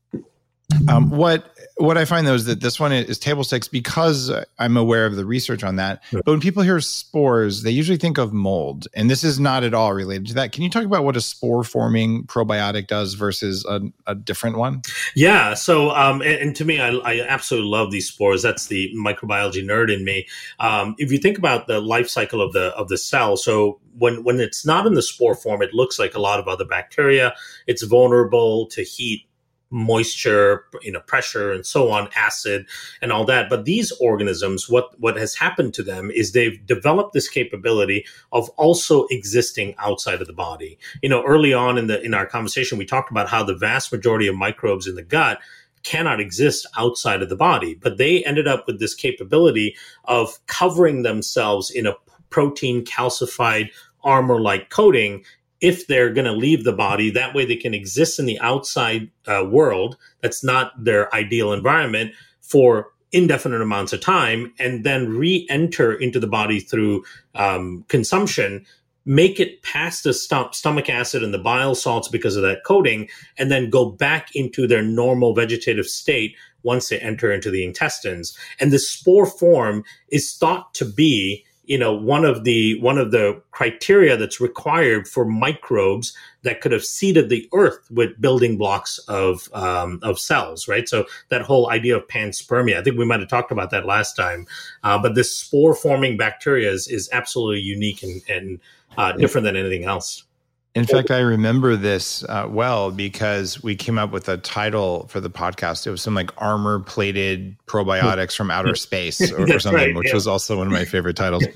um, what what I find though is that this one is table stakes because I'm aware of the research on that. But when people hear spores, they usually think of mold, and this is not at all related to that. Can you talk about what a spore forming probiotic does versus a, a different one? Yeah. So, um, and, and to me, I, I absolutely love these spores. That's the microbiology nerd in me. Um, if you think about the life cycle of the of the cell, so when when it's not in the spore form, it looks like a lot of other bacteria. It's vulnerable to heat, moisture, you know, pressure, and so on, acid, and all that. But these organisms, what what has happened to them is they've developed this capability of also existing outside of the body. You know, early on in the in our conversation, we talked about how the vast majority of microbes in the gut cannot exist outside of the body, but they ended up with this capability of covering themselves in a protein calcified armor-like coating. If they're going to leave the body, that way they can exist in the outside uh, world that's not their ideal environment for indefinite amounts of time, and then re-enter into the body through um, consumption, make it past the st- stomach acid and the bile salts because of that coating, and then go back into their normal vegetative state once they enter into the intestines. And the spore form is thought to be you know, one of the one of the criteria that's required for microbes that could have seeded the earth with building blocks of um, of cells, right? So that whole idea of panspermia, I think we might have talked about that last time. Uh, but this spore-forming bacteria is, is absolutely unique and, and uh, different than anything else. In fact, I remember this uh, well because we came up with a title for the podcast. It was some like armor-plated probiotics from outer space or, or something, right, which yeah. was also one of my favorite titles.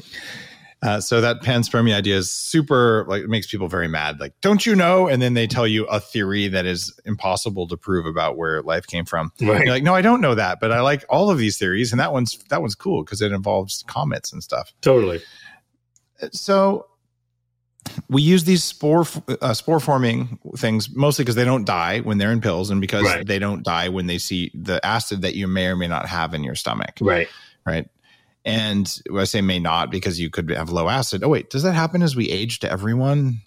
Uh, so that panspermia idea is super, like, it makes people very mad. Like, don't you know? And then they tell you a theory that is impossible to prove about where life came from. Right. You're like, no, I don't know that, but I like all of these theories, and that one's that one's cool because it involves comets and stuff. Totally. So we use these spore uh, spore forming things mostly because they don't die when they're in pills, and because right. they don't die when they see the acid that you may or may not have in your stomach. Right. Right. And I say may not because you could have low acid. Oh, wait, does that happen as we age to everyone?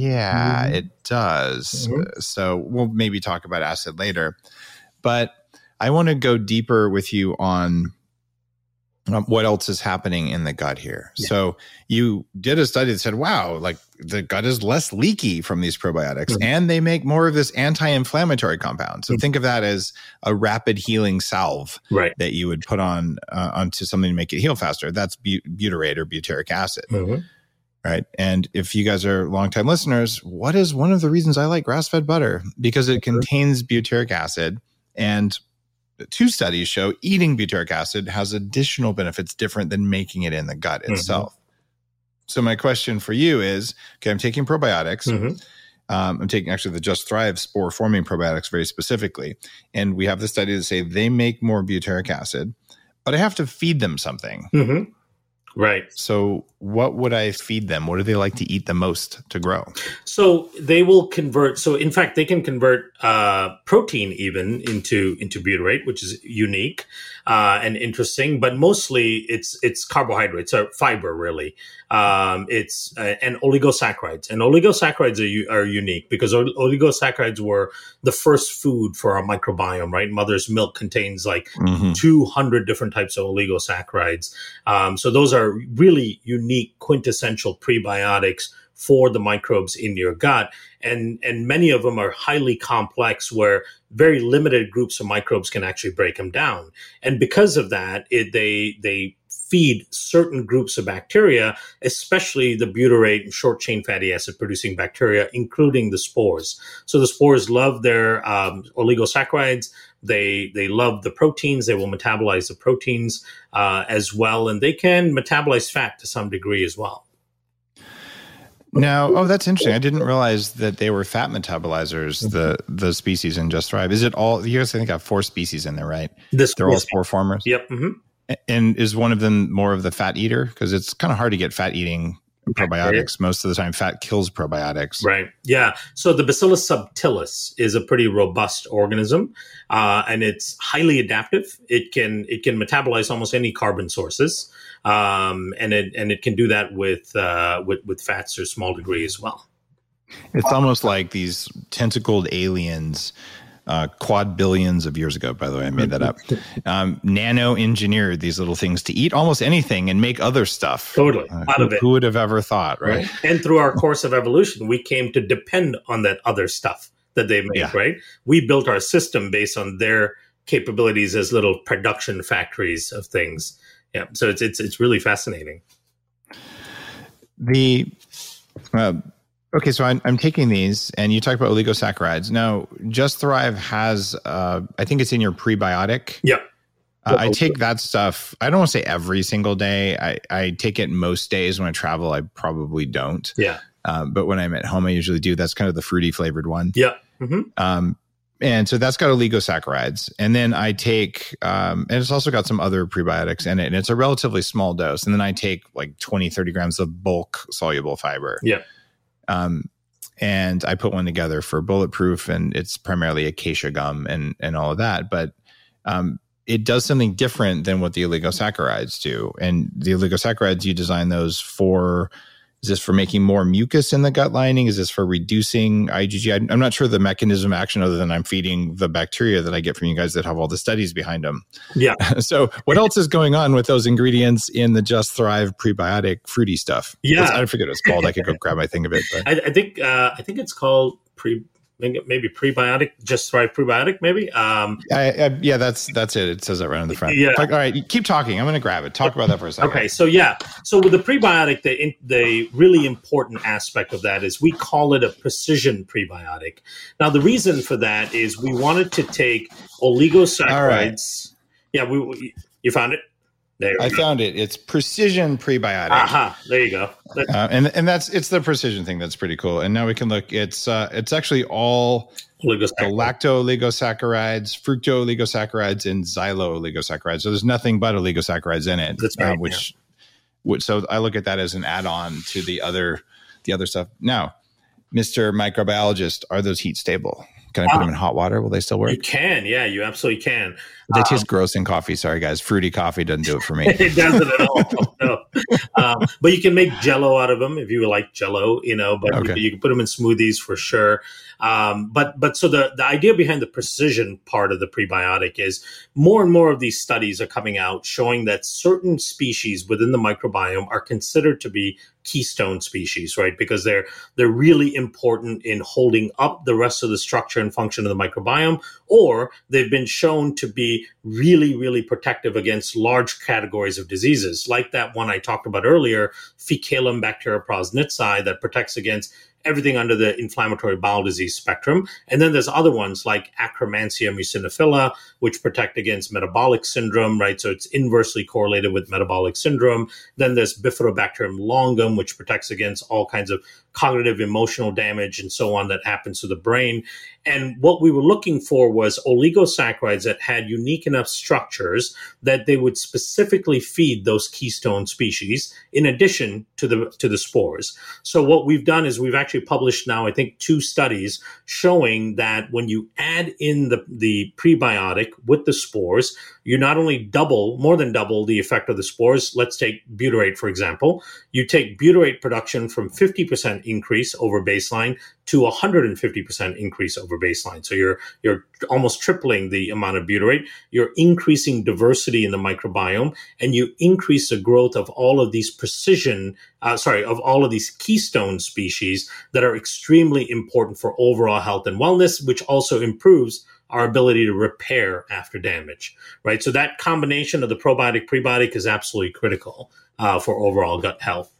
Yeah, mm-hmm. it does. Mm-hmm. So we'll maybe talk about acid later. But I want to go deeper with you on um, what else is happening in the gut here. Yeah. So you did a study that said, wow, like the gut is less leaky from these probiotics, mm-hmm. and they make more of this anti-inflammatory compound. So mm-hmm. think of that as a rapid healing salve right. that you would put on uh, onto something to make it heal faster. That's but- butyrate or butyric acid. Mm-hmm. Right. And if you guys are longtime listeners, what is one of the reasons I like grass-fed butter? Because it contains butyric acid, and two studies show eating butyric acid has additional benefits different than making it in the gut itself. Mm-hmm. So my question for you is, okay, I'm taking probiotics. Mm-hmm. Um, I'm taking actually the Just Thrive spore forming probiotics very specifically. And we have the study that say they make more butyric acid, but I have to feed them something. Mm-hmm. Right. So what would I feed them? What do they like to eat the most to grow? So they will convert. So in fact, they can convert uh, protein even into into butyrate, which is unique uh, and interesting. But mostly it's it's carbohydrates or fiber, really. Um, it's uh, and oligosaccharides. And oligosaccharides are are unique because oligosaccharides were the first food for our microbiome. Right, mother's milk contains like mm-hmm. two hundred different types of oligosaccharides. Um, so those are really unique, quintessential prebiotics for the microbes in your gut. And, and many of them are highly complex where very limited groups of microbes can actually break them down. And because of that, it, they, they feed certain groups of bacteria, especially the butyrate and short chain fatty acid producing bacteria, including the spores. So the spores love their um, oligosaccharides. They they love the proteins. They will metabolize the proteins uh, as well, and they can metabolize fat to some degree as well. Now, oh, that's interesting. I didn't realize that they were fat metabolizers. Mm-hmm. The the species in Just Thrive. Is it all? You guys, I think, have four species in there, right? This They're all spore formers. Yep. Mm-hmm. And is one of them more of the fat eater? Because it's kind of hard to get fat eating probiotics. Most of the time, fat kills probiotics. Right. Yeah. So the Bacillus subtilis is a pretty robust organism, uh, and it's highly adaptive. It can it can metabolize almost any carbon sources, um, and it and it can do that with uh, with with fats to a small degree as well. It's almost like these tentacled aliens. Uh, quad billions of years ago, by the way, I made that up. Um, nano engineered these little things to eat almost anything and make other stuff. Totally. Uh, out who, of it. Who would have ever thought, right? right? And through our course of evolution, we came to depend on that other stuff that they make, yeah. right? We built our system based on their capabilities as little production factories of things. Yeah. So it's it's it's really fascinating. The uh, Okay, so I'm, I'm taking these, and you talk about oligosaccharides. Now, Just Thrive has, uh, I think it's in your prebiotic. Yeah. Uh, I take that stuff, I don't want to say every single day. I, I take it most days. When I travel, I probably don't. Yeah. Um, but when I'm at home, I usually do. That's kind of the fruity flavored one. Yeah. Mm-hmm. Um, and so that's got oligosaccharides. And then I take, um, and it's also got some other prebiotics in it. And it's a relatively small dose. And then I take like twenty, thirty grams of bulk soluble fiber. Yeah. Um, and I put one together for Bulletproof, and it's primarily acacia gum and, and all of that. But um, it does something different than what the oligosaccharides do. And the oligosaccharides, you design those for, is this for making more mucus in the gut lining? Is this for reducing I G G? I'm not sure the mechanism of action other than I'm feeding the bacteria that I get from you guys that have all the studies behind them. Yeah. So what else is going on with those ingredients in the Just Thrive prebiotic fruity stuff? Yeah. It's, I forget what it's called. I could go grab my thing of it. But. I, I think uh, I think it's called pre. Maybe prebiotic, Just Thrive prebiotic, maybe. Um, I, I, yeah, that's that's it. It says that right on the front. Yeah. Like, all right, keep talking. I'm going to grab it. Talk about that for a second. Okay, so yeah, so with the prebiotic, the the really important aspect of that is we call it a precision prebiotic. Now, the reason for that is we wanted to take oligosaccharides. All right. Yeah, we, we you found it. There I go. found it. It's precision prebiotic. Aha, there you go. Uh, and and that's it's the precision thing that's pretty cool. And now we can look. It's uh, it's actually all the lacto oligosaccharides, fructo oligosaccharides, and xylo oligosaccharides. So there's nothing but oligosaccharides in it. That's right. Uh, which, yeah. which so I look at that as an add-on to the other the other stuff. Now, Mister Microbiologist, are those heat stable? Can I put um, them in hot water? Will they still work? You can. Yeah, you absolutely can. They um, taste gross in coffee. Sorry, guys. Fruity coffee doesn't do it for me. It doesn't at all. No. Um, but you can make Jell-O out of them if you like Jell-O, you know, but Okay. you, you can put them in smoothies for sure. Um, but but so the, the idea behind the precision part of the prebiotic is more and more of these studies are coming out showing that certain species within the microbiome are considered to be keystone species, right? Because they're they're really important in holding up the rest of the structure and function of the microbiome, or they've been shown to be really, really protective against large categories of diseases, like that one I talked about earlier, Fecalum bacterioprosnitzi, that protects against everything under the inflammatory bowel disease spectrum. And then there's other ones like Akkermansia muciniphila, which protect against metabolic syndrome, right? So it's inversely correlated with metabolic syndrome. Then there's Bifidobacterium longum, which protects against all kinds of cognitive, emotional damage and so on that happens to the brain. And what we were looking for was oligosaccharides that had unique enough structures that they would specifically feed those keystone species in addition to the to the spores. So what we've done is we've actually published now, I think, two studies showing that when you add in the, the prebiotic with the spores, you not only double, more than double the effect of the spores. Let's take butyrate, for example. You take butyrate production from fifty percent increase over baseline to one hundred fifty percent increase over baseline. So you're you're almost tripling the amount of butyrate. You're increasing diversity in the microbiome, and you increase the growth of all of these precision, uh, sorry, of all of these keystone species that are extremely important for overall health and wellness, which also improves our ability to repair after damage, right? So that combination of the probiotic, prebiotic is absolutely critical uh, for overall gut health.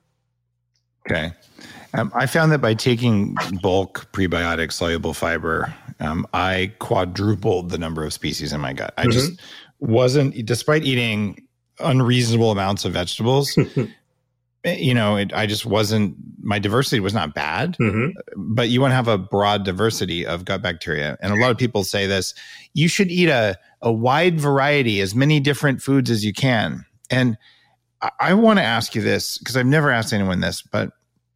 Okay. Um, I found that by taking bulk prebiotic soluble fiber, um, I quadrupled the number of species in my gut. I mm-hmm. just wasn't, despite eating unreasonable amounts of vegetables, you know, it, I just wasn't, my diversity was not bad, mm-hmm. but you want to have a broad diversity of gut bacteria. And a lot of people say this, you should eat a, a wide variety, as many different foods as you can. And I, I want to ask you this, because I've never asked anyone this, but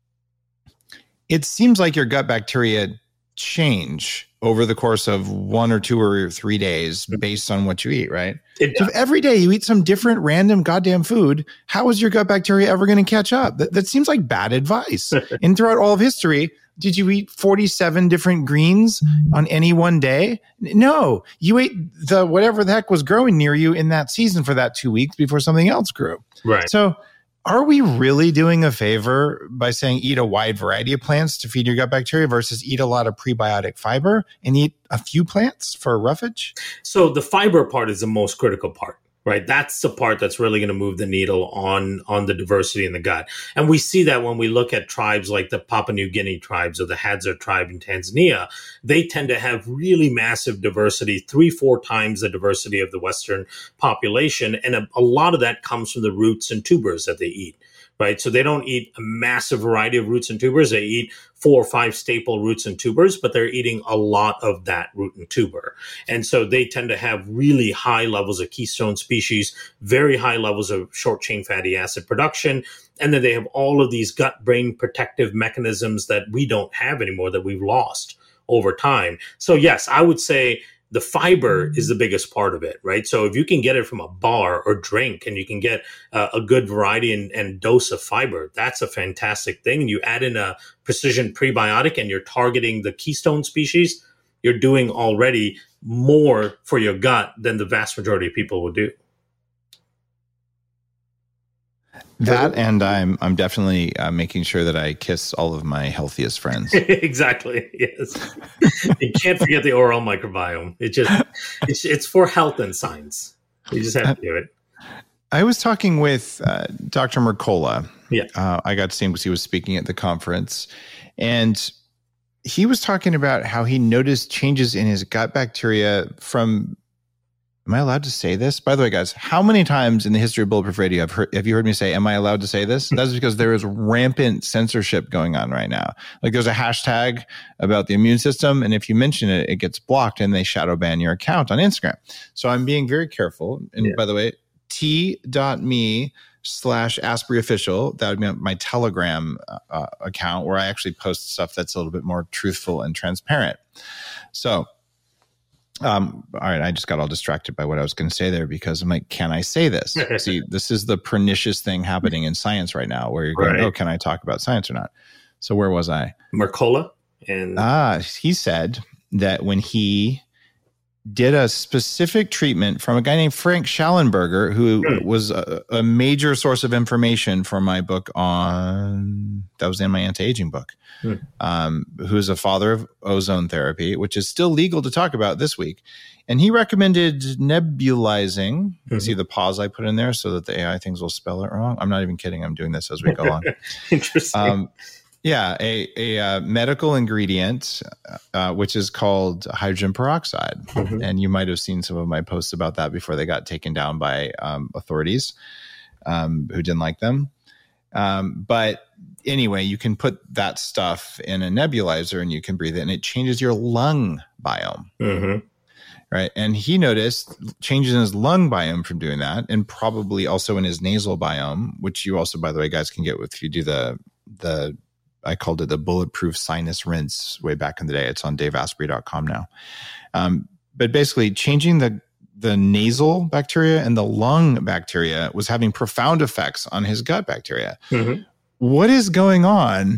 it seems like your gut bacteria change over the course of one or two or three days based on what you eat, right? It, so if every day you eat some different random goddamn food, how is your gut bacteria ever going to catch up? That, that seems like bad advice. And throughout all of history, did you eat forty-seven different greens on any one day? No, you ate the whatever the heck was growing near you in that season for that two weeks before something else grew. Right. So are we really doing a favor by saying eat a wide variety of plants to feed your gut bacteria versus eat a lot of prebiotic fiber and eat a few plants for roughage? So the fiber part is the most critical part, right? That's the part that's really going to move the needle on, on the diversity in the gut. And we see that when we look at tribes like the Papua New Guinea tribes or the Hadza tribe in Tanzania. They tend to have really massive diversity, three, four times the diversity of the Western population. And a, a lot of that comes from the roots and tubers that they eat. Right. So they don't eat a massive variety of roots and tubers. They eat four or five staple roots and tubers, but they're eating a lot of that root and tuber. And so they tend to have really high levels of keystone species, very high levels of short chain fatty acid production. And then they have all of these gut brain protective mechanisms that we don't have anymore, that we've lost over time. So yes, I would say the fiber is the biggest part of it, right? So if you can get it from a bar or drink and you can get uh, a good variety and, and dose of fiber, that's a fantastic thing. And you add in a precision prebiotic and you're targeting the keystone species, you're doing already more for your gut than the vast majority of people will do. That, and I'm I'm definitely uh, making sure that I kiss all of my healthiest friends. Exactly. Yes. You can't forget the oral microbiome. It just it's it's for health and science. You just have to do it. I was talking with uh, Doctor Mercola. Yeah. Uh, I got to see him because he was speaking at the conference, and he was talking about how he noticed changes in his gut bacteria from. Am I allowed to say this? By the way, guys, how many times in the history of Bulletproof Radio have, heard, have you heard me say, am I allowed to say this? That's because there is rampant censorship going on right now. Like there's a hashtag about the immune system, and if you mention it, it gets blocked and they shadow ban your account on Instagram. So I'm being very careful. And yeah. by the way, t.me slash Asprey Official. That would be my Telegram uh, account where I actually post stuff that's a little bit more truthful and transparent. So, um, all right, I just got all distracted by what I was going to say there because I'm like, can I say this? See, this is the pernicious thing happening in science right now where you're going, right. oh, can I talk about science or not? So where was I? Mercola. And ah, he said that when he did a specific treatment from a guy named Frank Schallenberger, who mm. was a, a major source of information for my book on, that was in my anti-aging book, mm. um, who's a father of ozone therapy, which is still legal to talk about this week. And he recommended nebulizing. Mm-hmm. See the pause I put in there so that the A I things will spell it wrong? I'm not even kidding. I'm doing this as we go along. Interesting. Um, Yeah, a, a uh, medical ingredient, uh, which is called hydrogen peroxide. Mm-hmm. And you might have seen some of my posts about that before they got taken down by um, authorities um, who didn't like them. Um, but anyway, you can put that stuff in a nebulizer and you can breathe it and it changes your lung biome. Mm-hmm. Right. And he noticed changes in his lung biome from doing that and probably also in his nasal biome, which you also, by the way, guys can get with if you do the the I called it the bulletproof sinus rinse way back in the day. It's on dave asprey dot com now. Um, but basically changing the, the nasal bacteria and the lung bacteria was having profound effects on his gut bacteria. Mm-hmm. What is going on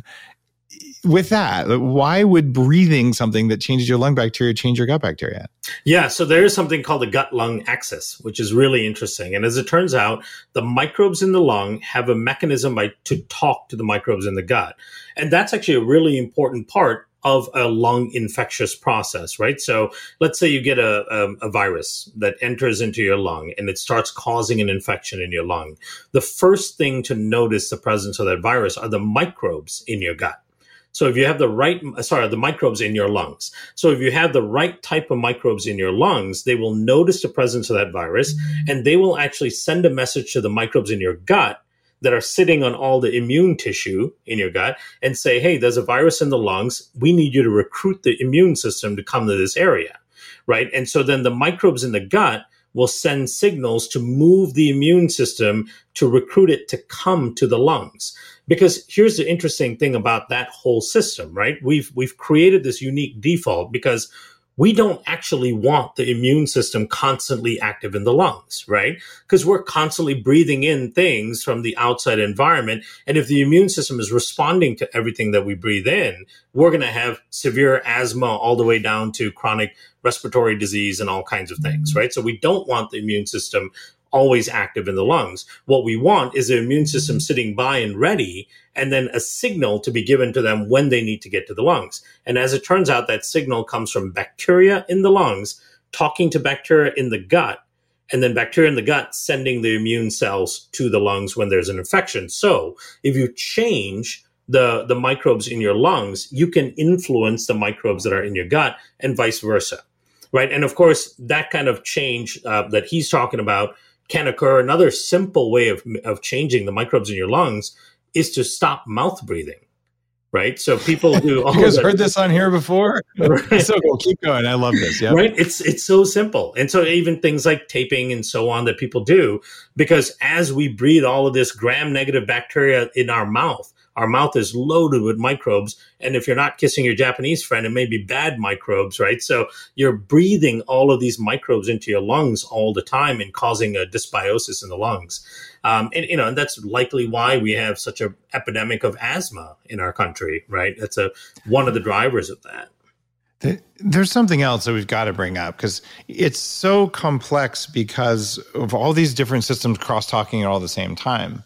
with that? Why would breathing something that changes your lung bacteria change your gut bacteria? Yeah, so there is something called the gut-lung axis, which is really interesting. And as it turns out, the microbes in the lung have a mechanism by, to talk to the microbes in the gut. And that's actually a really important part of a lung infectious process, right? So let's say you get a, a, a virus that enters into your lung and it starts causing an infection in your lung. The first thing to notice the presence of that virus are the microbes in your gut. So if you have the right, sorry, the microbes in your lungs. So if you have the right type of microbes in your lungs, they will notice the presence of that virus and they will actually send a message to the microbes in your gut that are sitting on all the immune tissue in your gut and say, hey, there's a virus in the lungs. We need you to recruit the immune system to come to this area, right? And so then the microbes in the gut will send signals to move the immune system to recruit it to come to the lungs. Because here's the interesting thing about that whole system, right? We've we've created this unique default because we don't actually want the immune system constantly active in the lungs, right? Because we're constantly breathing in things from the outside environment. And if the immune system is responding to everything that we breathe in, we're going to have severe asthma all the way down to chronic respiratory disease and all kinds of things, right? So we don't want the immune system always active in the lungs. What we want is the immune system sitting by and ready, and then a signal to be given to them when they need to get to the lungs. And as it turns out, that signal comes from bacteria in the lungs talking to bacteria in the gut, and then bacteria in the gut sending the immune cells to the lungs when there's an infection. So if you change the, the microbes in your lungs, you can influence the microbes that are in your gut and vice versa, right? And of course, that kind of change uh, that he's talking about can occur. Another simple way of, of changing the microbes in your lungs is to stop mouth breathing, right? So people do. You guys heard this on here before? Right. So cool. Keep going. I love this. Yeah. Right. It's it's so simple. And so even things like taping and so on that people do, because as we breathe all of this gram-negative bacteria in our mouth, our mouth is loaded with microbes. And if you're not kissing your Japanese friend, it may be bad microbes, right? So you're breathing all of these microbes into your lungs all the time and causing a dysbiosis in the lungs. Um, and, you know, and that's likely why we have such an epidemic of asthma in our country, right? That's a one of the drivers of that. There's something else that we've got to bring up because it's so complex because of all these different systems cross-talking at all the same time.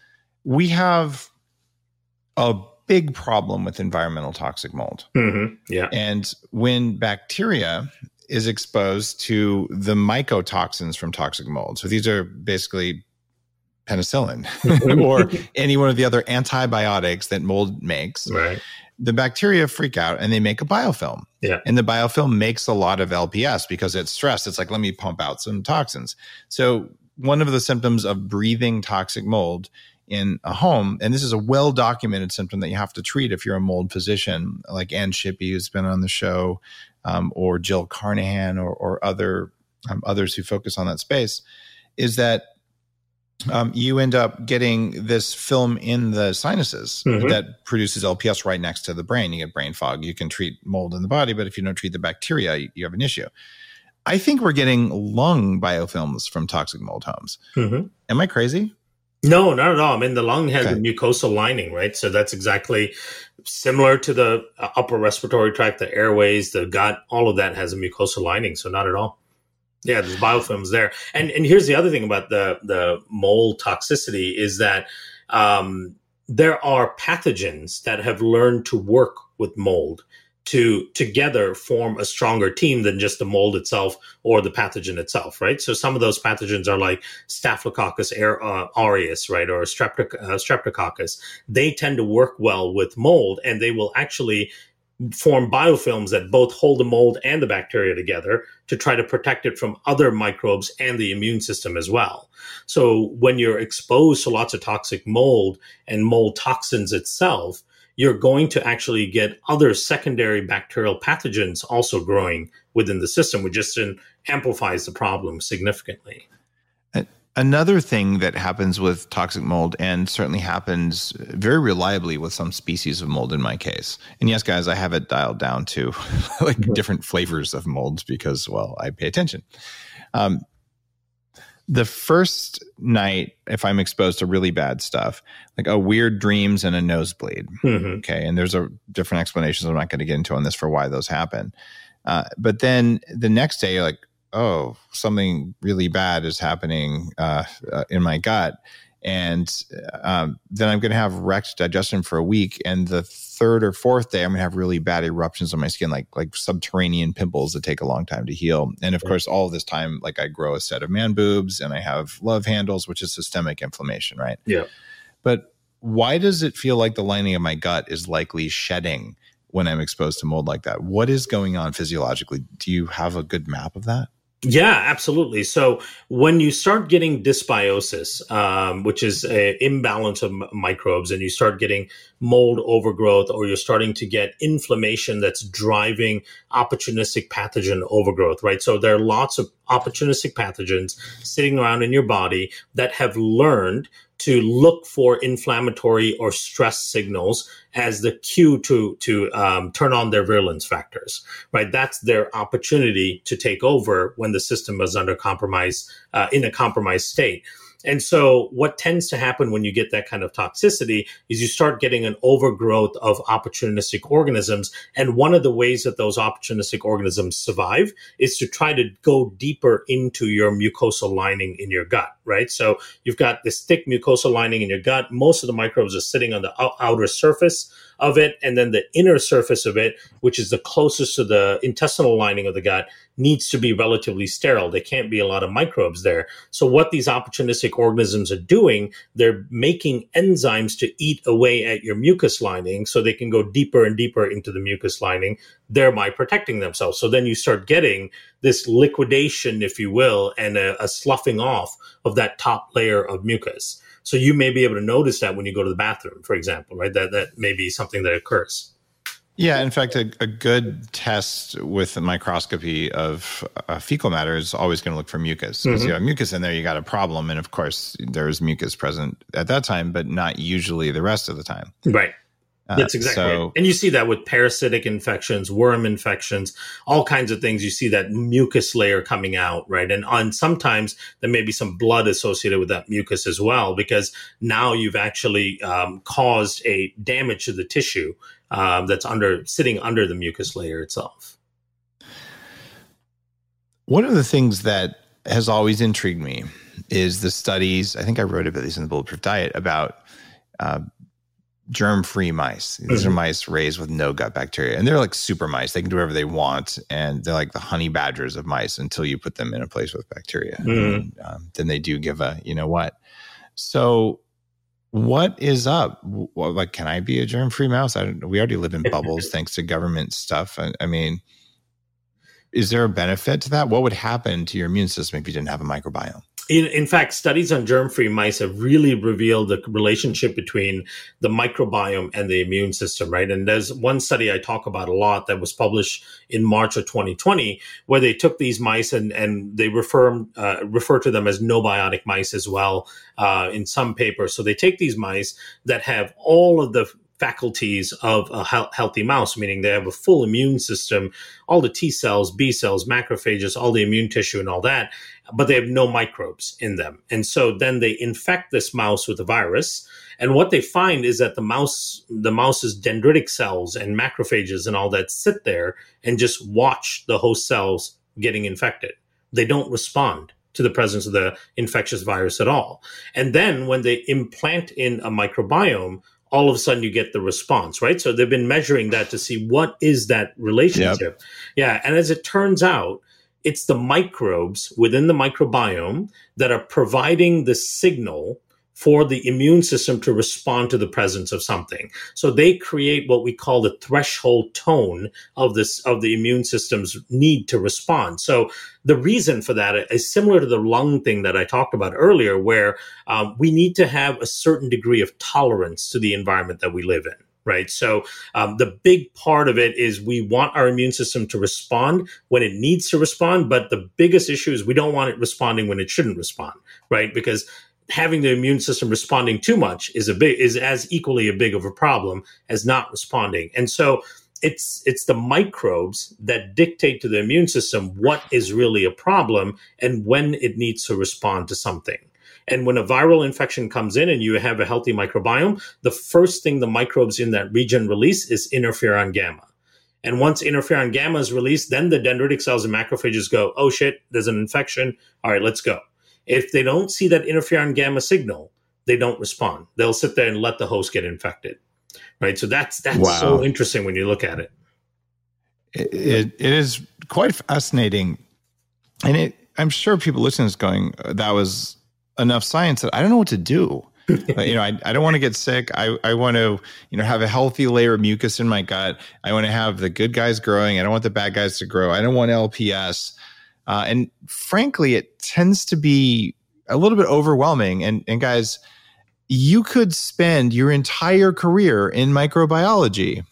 We have a big problem with environmental toxic mold. Mm-hmm. Yeah. And when bacteria is exposed to the mycotoxins from toxic mold, so these are basically penicillin or any one of the other antibiotics that mold makes, right. The bacteria freak out and they make a biofilm. Yeah. And the biofilm makes a lot of L P S because it's stressed. It's like, let me pump out some toxins. So one of the symptoms of breathing toxic mold in a home, and this is a well-documented symptom that you have to treat if you're a mold physician, like Ann Shippey, who's been on the show, um, or Jill Carnahan, or, or other um, others who focus on that space, is that um, you end up getting this film in the sinuses mm-hmm. that produces L P S right next to the brain. You get brain fog. You can treat mold in the body, but if you don't treat the bacteria, you, you have an issue. I think we're getting lung biofilms from toxic mold homes. Mm-hmm. Am I crazy? No, not at all. I mean, the lung has okay. a mucosal lining, right? So that's exactly similar to the upper respiratory tract, the airways, the gut, all of that has a mucosal lining. So not at all. Yeah, there's biofilms there. And and here's the other thing about the, the mold toxicity is that um, there are pathogens that have learned to work with mold to together form a stronger team than just the mold itself or the pathogen itself, right? So some of those pathogens are like Staphylococcus uh, aureus, right, or streptoc- uh, Streptococcus. They tend to work well with mold, and they will actually form biofilms that both hold the mold and the bacteria together to try to protect it from other microbes and the immune system as well. So when you're exposed to lots of toxic mold and mold toxins itself, you're going to actually get other secondary bacterial pathogens also growing within the system, which just amplifies the problem significantly. Another thing that happens with toxic mold, and certainly happens very reliably with some species of mold in my case. And yes, guys, I have it dialed down to like mm-hmm. different flavors of molds because, well, I pay attention. Um, the first night, if I'm exposed to really bad stuff, like a weird dreams and a nosebleed. Mm-hmm. Okay. And there's a different explanations I'm not going to get into on this for why those happen. Uh, but then the next day, you're like, oh, something really bad is happening uh, uh, in my gut. And um, then I'm going to have wrecked digestion for a week. And the third or fourth day, I'm going to have really bad eruptions on my skin, like like subterranean pimples that take a long time to heal. And of course, all of this time, like I grow a set of man boobs and I have love handles, which is systemic inflammation, right? Yeah. But why does it feel like the lining of my gut is likely shedding when I'm exposed to mold like that? What is going on physiologically? Do you have a good map of that? Yeah, absolutely. So when you start getting dysbiosis, um, which is an imbalance of m- microbes, and you start getting mold overgrowth, or you're starting to get inflammation that's driving opportunistic pathogen overgrowth, right? So there are lots of opportunistic pathogens sitting around in your body that have learned to look for inflammatory or stress signals as the cue to to um, turn on their virulence factors, right? That's their opportunity to take over when the system is under compromise, uh, in a compromised state. And so what tends to happen when you get that kind of toxicity is you start getting an overgrowth of opportunistic organisms. And one of the ways that those opportunistic organisms survive is to try to go deeper into your mucosal lining in your gut, right? So you've got this thick mucosal lining in your gut. Most of the microbes are sitting on the outer surface of it, and then the inner surface of it, which is the closest to the intestinal lining of the gut, needs to be relatively sterile. There can't be a lot of microbes there. So what these opportunistic organisms are doing, they're making enzymes to eat away at your mucus lining so they can go deeper and deeper into the mucus lining, thereby protecting themselves. So then you start getting this liquidation, if you will, and a, a sloughing off of that top layer of mucus. So you may be able to notice that when you go to the bathroom, for example, right? That that may be something that occurs. Yeah, in fact, a, a good test with a microscopy of uh, fecal matter is always going to look for mucus. Because mm-hmm. you have mucus in there, you got a problem. And of course, there's mucus present at that time, but not usually the rest of the time. Right. That's exactly uh, so, right. And you see that with parasitic infections, worm infections, all kinds of things. You see that mucus layer coming out, right? And on sometimes there may be some blood associated with that mucus as well, because now you've actually um, caused a damage to the tissue um, that's under sitting under the mucus layer itself. One of the things that has always intrigued me is the studies. I think I wrote about these in the Bulletproof Diet about uh, germ-free mice. These mm-hmm. are mice raised with no gut bacteria, and they're like super mice. They can do whatever they want, and they're like the honey badgers of mice until you put them in a place with bacteria. Mm-hmm. And, um, then they do give a, you know what? So what is up? Well, like, can I be a germ-free mouse? I don't, we already live in bubbles thanks to government stuff. I, I mean, is there a benefit to that? What would happen to your immune system if you didn't have a microbiome? In, in fact, studies on germ-free mice have really revealed the relationship between the microbiome and the immune system, right? And there's one study I talk about a lot that was published in March of twenty twenty, where they took these mice and, and they refer, uh, refer to them as no-biotic mice as well uh, in some papers. So they take these mice that have all of the faculties of a he- healthy mouse, meaning they have a full immune system, all the T cells, B cells, macrophages, all the immune tissue and all that, but they have no microbes in them. And so then they infect this mouse with a virus. And what they find is that the mouse, the mouse's dendritic cells and macrophages and all that sit there and just watch the host cells getting infected. They don't respond to the presence of the infectious virus at all. And then when they implant in a microbiome, all of a sudden you get the response, right? So they've been measuring that to see what is that relationship. Yep. Yeah. And as it turns out, it's the microbes within the microbiome that are providing the signal for the immune system to respond to the presence of something. So they create what we call the threshold tone of this, of the immune system's need to respond. So the reason for that is similar to the lung thing that I talked about earlier, where um, we need to have a certain degree of tolerance to the environment that we live in. Right. So um, the big part of it is we want our immune system to respond when it needs to respond. But the biggest issue is we don't want it responding when it shouldn't respond. Right. Because having the immune system responding too much is a big is as equally a big of a problem as not responding. And so it's it's the microbes that dictate to the immune system what is really a problem and when it needs to respond to something. And when a viral infection comes in and you have a healthy microbiome, the first thing the microbes in that region release is interferon gamma. And once interferon gamma is released, then the dendritic cells and macrophages go, oh shit, there's an infection. All right, let's go. If they don't see that interferon gamma signal, they don't respond. They'll sit there and let the host get infected. Right. So that's that's wow. so interesting when you look at it. It, it, it is quite fascinating. And it, I'm sure people listening is going, that was enough science that I don't know what to do. But, you know, I, I don't want to get sick. I, I want to, you know, have a healthy layer of mucus in my gut. I want to have the good guys growing. I don't want the bad guys to grow. I don't want L P S. Uh, and frankly, it tends to be a little bit overwhelming. And, and guys, you could spend your entire career in microbiology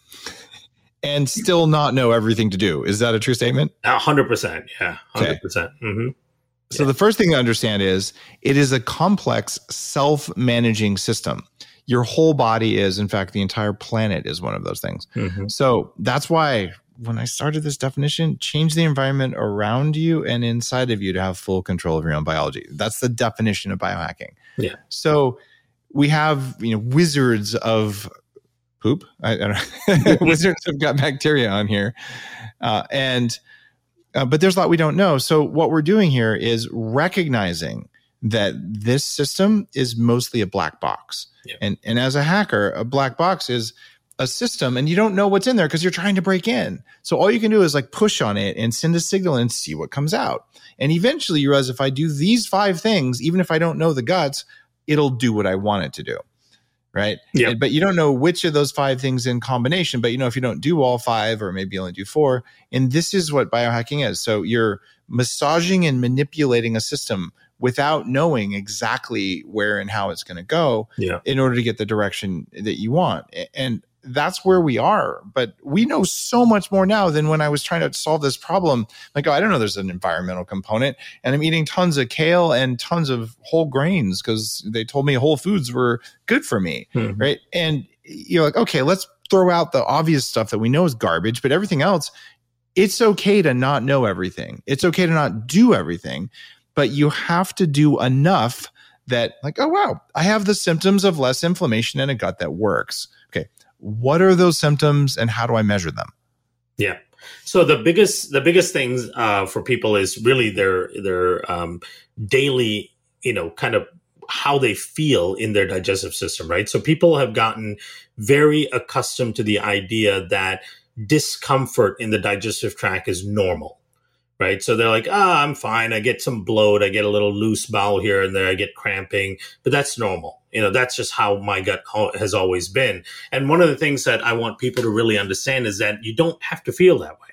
and still not know everything to do. Is that a true statement? A hundred percent. Yeah. A hundred percent. Mm-hmm. So the first thing to understand is it is a complex self-managing system. Your whole body is, in fact, the entire planet is one of those things. Mm-hmm. So that's why when I started this definition, change the environment around you and inside of you to have full control of your own biology. That's the definition of biohacking. Yeah. So we have, you know, wizards of poop. I, I don't know. Wizards have got bacteria on here. Uh, and Uh, but there's a lot we don't know. So what we're doing here is recognizing that this system is mostly a black box. Yeah. And, and as a hacker, a black box is a system and you don't know what's in there because you're trying to break in. So all you can do is like push on it and send a signal and see what comes out. And eventually you realize if I do these five things, even if I don't know the guts, it'll do what I want it to do. Right. Yeah. But you don't know which of those five things in combination. But, you know, if you don't do all five or maybe only do four, and this is what biohacking is. So you're massaging and manipulating a system without knowing exactly where and how it's going to go yeah. in order to get the direction that you want. And that's where we are. But we know so much more now than when I was trying to solve this problem. Like, oh, I don't know there's an environmental component. And I'm eating tons of kale and tons of whole grains because they told me whole foods were good for me. Mm-hmm. Right. And you're like, okay, let's throw out the obvious stuff that we know is garbage, but everything else, it's okay to not know everything. It's okay to not do everything, but you have to do enough that like, oh, wow, I have the symptoms of less inflammation in a gut that works. Okay. What are those symptoms and how do I measure them? Yeah. So the biggest the biggest things uh, for people is really their their um, daily, you know, kind of how they feel in their digestive system, right? So people have gotten very accustomed to the idea that discomfort in the digestive tract is normal. Right. So they're like, ah, oh, I'm fine. I get some bloat. I get a little loose bowel here and there. I get cramping, but that's normal. You know, that's just how my gut has always been. And one of the things that I want people to really understand is that you don't have to feel that way.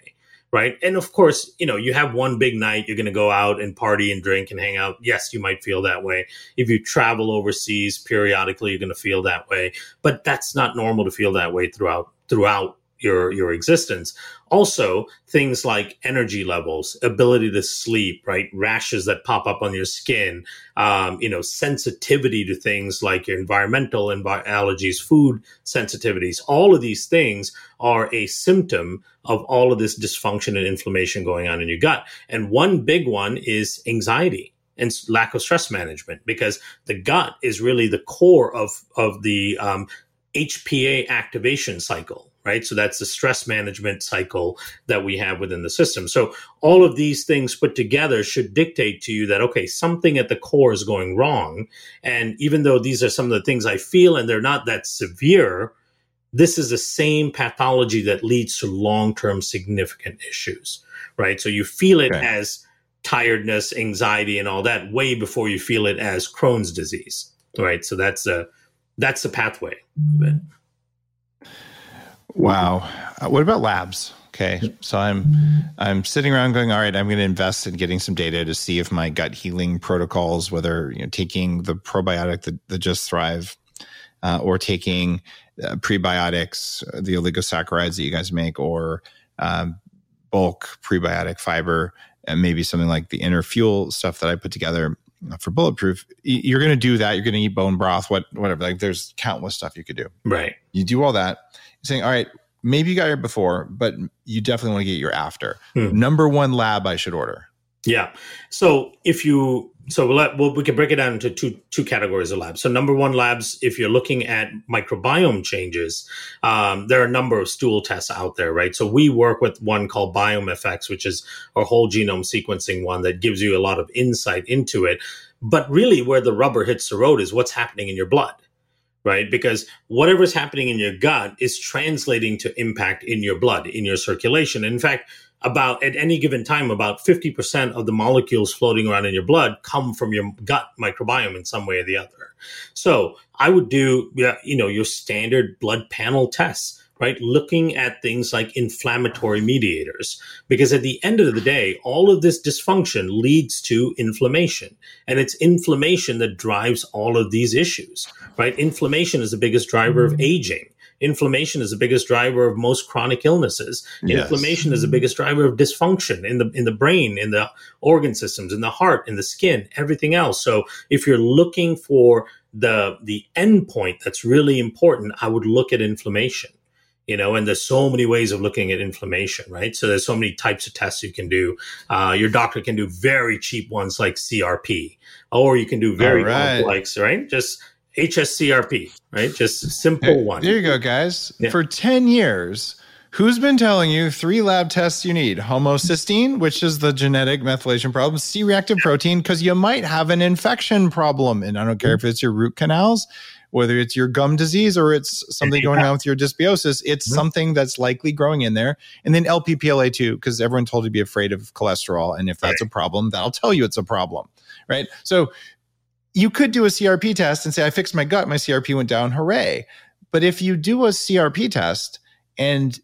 right? And of course, you know, you have one big night, you're going to go out and party and drink and hang out. Yes, you might feel that way. If you travel overseas periodically, you're going to feel that way. But that's not normal to feel that way throughout throughout your your existence. Also, things like energy levels, ability to sleep, right? Rashes that pop up on your skin, um, you know, sensitivity to things like your environmental envi- allergies, food sensitivities. All of these things are a symptom of all of this dysfunction and inflammation going on in your gut. And one big one is anxiety and lack of stress management, because the gut is really the core of, of the um, H P A activation cycle. Right. So that's the stress management cycle that we have within the system. So all of these things put together should dictate to you that, OK, something at the core is going wrong. And even though these are some of the things I feel and they're not that severe, this is the same pathology that leads to long-term significant issues. Right. So you feel it okay. as tiredness, anxiety and all that way before you feel it as Crohn's disease. Right. So that's a that's the pathway of it. Wow. Uh, what about labs? Okay. So I'm I'm sitting around going, all right, I'm going to invest in getting some data to see if my gut healing protocols, whether you know taking the probiotic, the, the Just Thrive, uh, or taking uh, prebiotics, the oligosaccharides that you guys make, or um, bulk prebiotic fiber, and maybe something like the Inner Fuel stuff that I put together for Bulletproof. You're going to do that. You're going to eat bone broth, what, whatever. Like there's countless stuff you could do. Right. You do all that. You're saying, all right, maybe you got your before, but you definitely want to get your after. Hmm. Number one lab I should order. Yeah. So if you, so we'll, let, we'll, we can break it down into two two categories of labs. So number one labs, if you're looking at microbiome changes, um, there are a number of stool tests out there, right? So we work with one called BiomeFX, which is a whole genome sequencing one that gives you a lot of insight into it. But really where the rubber hits the road is what's happening in your blood, right? Because whatever's happening in your gut is translating to impact in your blood, in your circulation. In fact, about at any given time, about fifty percent of the molecules floating around in your blood come from your gut microbiome in some way or the other. So I would do, you know, your standard blood panel tests, right? Looking at things like inflammatory mediators, because at the end of the day, all of this dysfunction leads to inflammation, and it's inflammation that drives all of these issues, right? Inflammation is the biggest driver of aging. Inflammation is the biggest driver of most chronic illnesses. Yes. Inflammation is the biggest driver of dysfunction in the in the brain, in the organ systems, in the heart, in the skin, everything else. So if you're looking for the the end point that's really important, I would look at inflammation. You know, and there's so many ways of looking at inflammation, right? So there's so many types of tests you can do. Uh, your doctor can do very cheap ones like C R P, or you can do very right. complex, right? Just H S C R P, right? Just a simple one. There you go, guys. Yeah. For ten years, who's been telling you three lab tests you need? Homocysteine, which is the genetic methylation problem, C-reactive protein, because you might have an infection problem. And I don't care if it's your root canals, whether it's your gum disease or it's something going on with your dysbiosis, it's mm-hmm. something that's likely growing in there. And then L P P L A two, because everyone told you to be afraid of cholesterol. And if that's right. a problem, that'll tell you it's a problem, right? So you could do a C R P test and say, I fixed my gut, my C R P went down, hooray. But if you do a C R P test and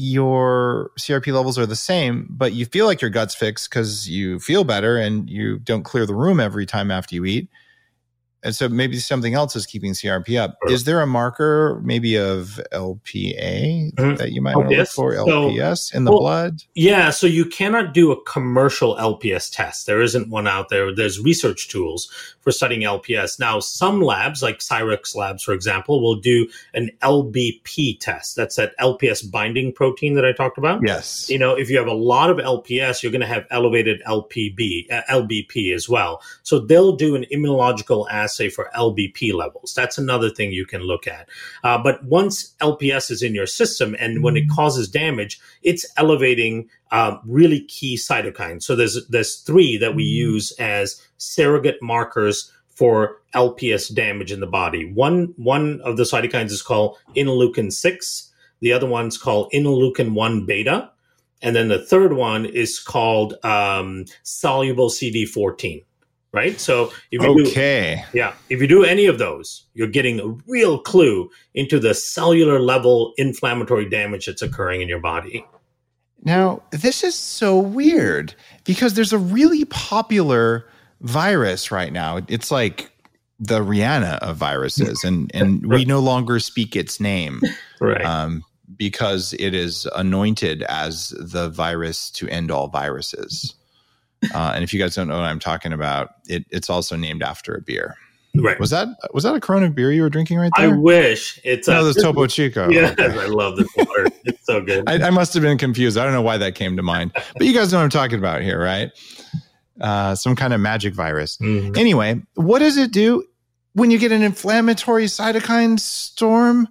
your C R P levels are the same, but you feel like your gut's fixed because you feel better and you don't clear the room every time after you eat, and so maybe something else is keeping C R P up. Sure. Is there a marker maybe of L P A mm-hmm. that you might want to look for, L P S so, in the well, blood? Yeah, so you cannot do a commercial L P S test. There isn't one out there. There's research tools for studying L P S. Now, some labs, like Cyrex Labs, for example, will do an L B P test. That's that L P S binding protein that I talked about. Yes. You know, if you have a lot of L P S, you're going to have elevated L P B, uh, L B P as well. So they'll do an immunological assay for L B P levels. That's another thing you can look at. Uh, but once L P S is in your system and when it causes damage, it's elevating uh, really key cytokines. So there's there's three that we use as surrogate markers for L P S damage in the body. One one of the cytokines is called interleukin six. The other one's called interleukin one beta. And then the third one is called um, soluble C D fourteen. Right. So if you okay. do, yeah, if you do any of those, you're getting a real clue into the cellular level inflammatory damage that's occurring in your body. Now, this is so weird because there's a really popular virus right now. It's like the Rihanna of viruses, and, and we no longer speak its name. Right. Um, because it is anointed as the virus to end all viruses. Uh, and if you guys don't know what I'm talking about, it, it's also named after a beer. Right. Was that was that a Corona beer you were drinking right there? I wish. It's no, a, this Topo Chico. Yes, okay. I love this water. It's so good. I, I must have been confused. I don't know why that came to mind. But you guys know what I'm talking about here, right? Uh, some kind of magic virus. Mm-hmm. Anyway, what does it do when you get an inflammatory cytokine storm?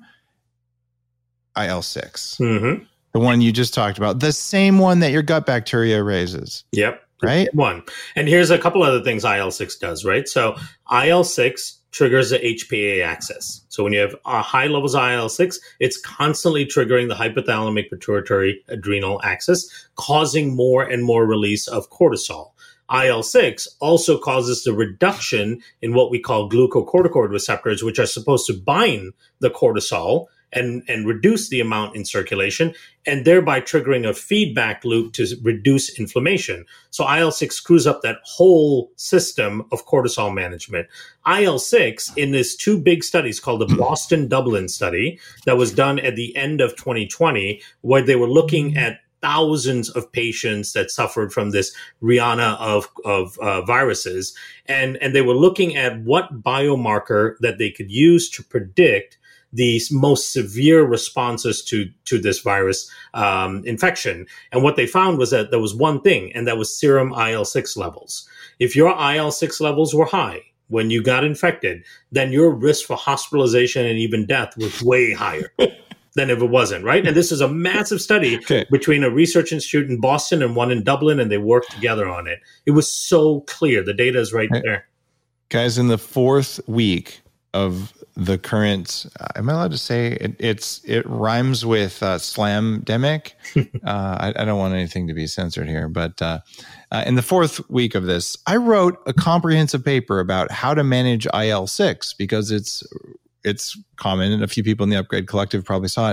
I L six. Mm-hmm. The one you just talked about. The same one that your gut bacteria raises. Yep. Right? One. And here's a couple other things I L six does, right? So I L six triggers the H P A axis. So when you have uh, high levels of I L six, it's constantly triggering the hypothalamic pituitary adrenal axis, causing more and more release of cortisol. I L six also causes the reduction in what we call glucocorticoid receptors, which are supposed to bind the cortisol and, and reduce the amount in circulation, and thereby triggering a feedback loop to reduce inflammation. So I L six screws up that whole system of cortisol management. I L six, in this two big studies called the Boston Dublin study that was done at the end of twenty twenty, where they were looking at thousands of patients that suffered from this Rihanna of, of uh, viruses. And, and they were looking at what biomarker that they could use to predict the most severe responses to, to this virus um, infection. And what they found was that there was one thing, and that was serum I L six levels. If your I L six levels were high when you got infected, then your risk for hospitalization and even death was way higher than if it wasn't, right? And this is a massive study okay. between a research institute in Boston and one in Dublin, and they worked together on it. It was so clear. The data is right there. Guys, in the fourth week of the current, uh, am I allowed to say it, it's it rhymes with uh, slamdemic? uh, I, I don't want anything to be censored here, but uh, uh, in the fourth week of this, I wrote a comprehensive paper about how to manage I L six because it's it's common, and a few people in the Upgrade Collective probably saw it.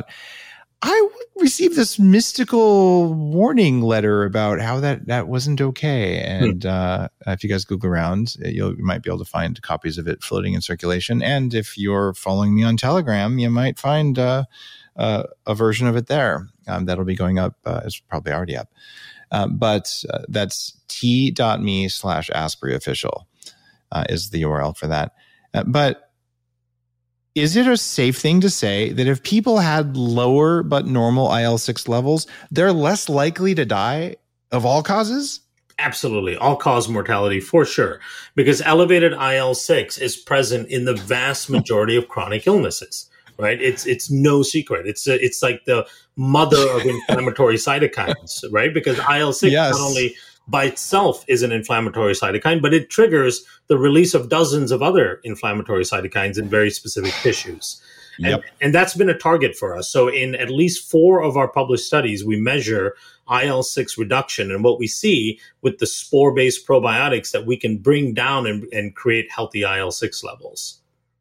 I received this mystical warning letter about how that, that wasn't okay. And hmm. uh, if you guys Google around, you'll, you might be able to find copies of it floating in circulation. And if you're following me on Telegram, you might find uh, uh, a version of it there. Um, that'll be going up. Uh, it's probably already up. Um, but uh, that's t.me slash Asprey official uh, is the U R L for that. Uh, but is it a safe thing to say that if people had lower but normal I L six levels, they're less likely to die of all causes? Absolutely. All-cause mortality for sure. Because elevated I L six is present in the vast majority of chronic illnesses, right? It's it's no secret. It's a, it's like the mother of inflammatory cytokines, right? Because I L six yes. not only by itself is an inflammatory cytokine, but it triggers the release of dozens of other inflammatory cytokines in very specific tissues. Yep. And, and that's been a target for us. So in at least four of our published studies, we measure I L six reduction. And what we see with the spore-based probiotics that we can bring down and, and create healthy I L six levels.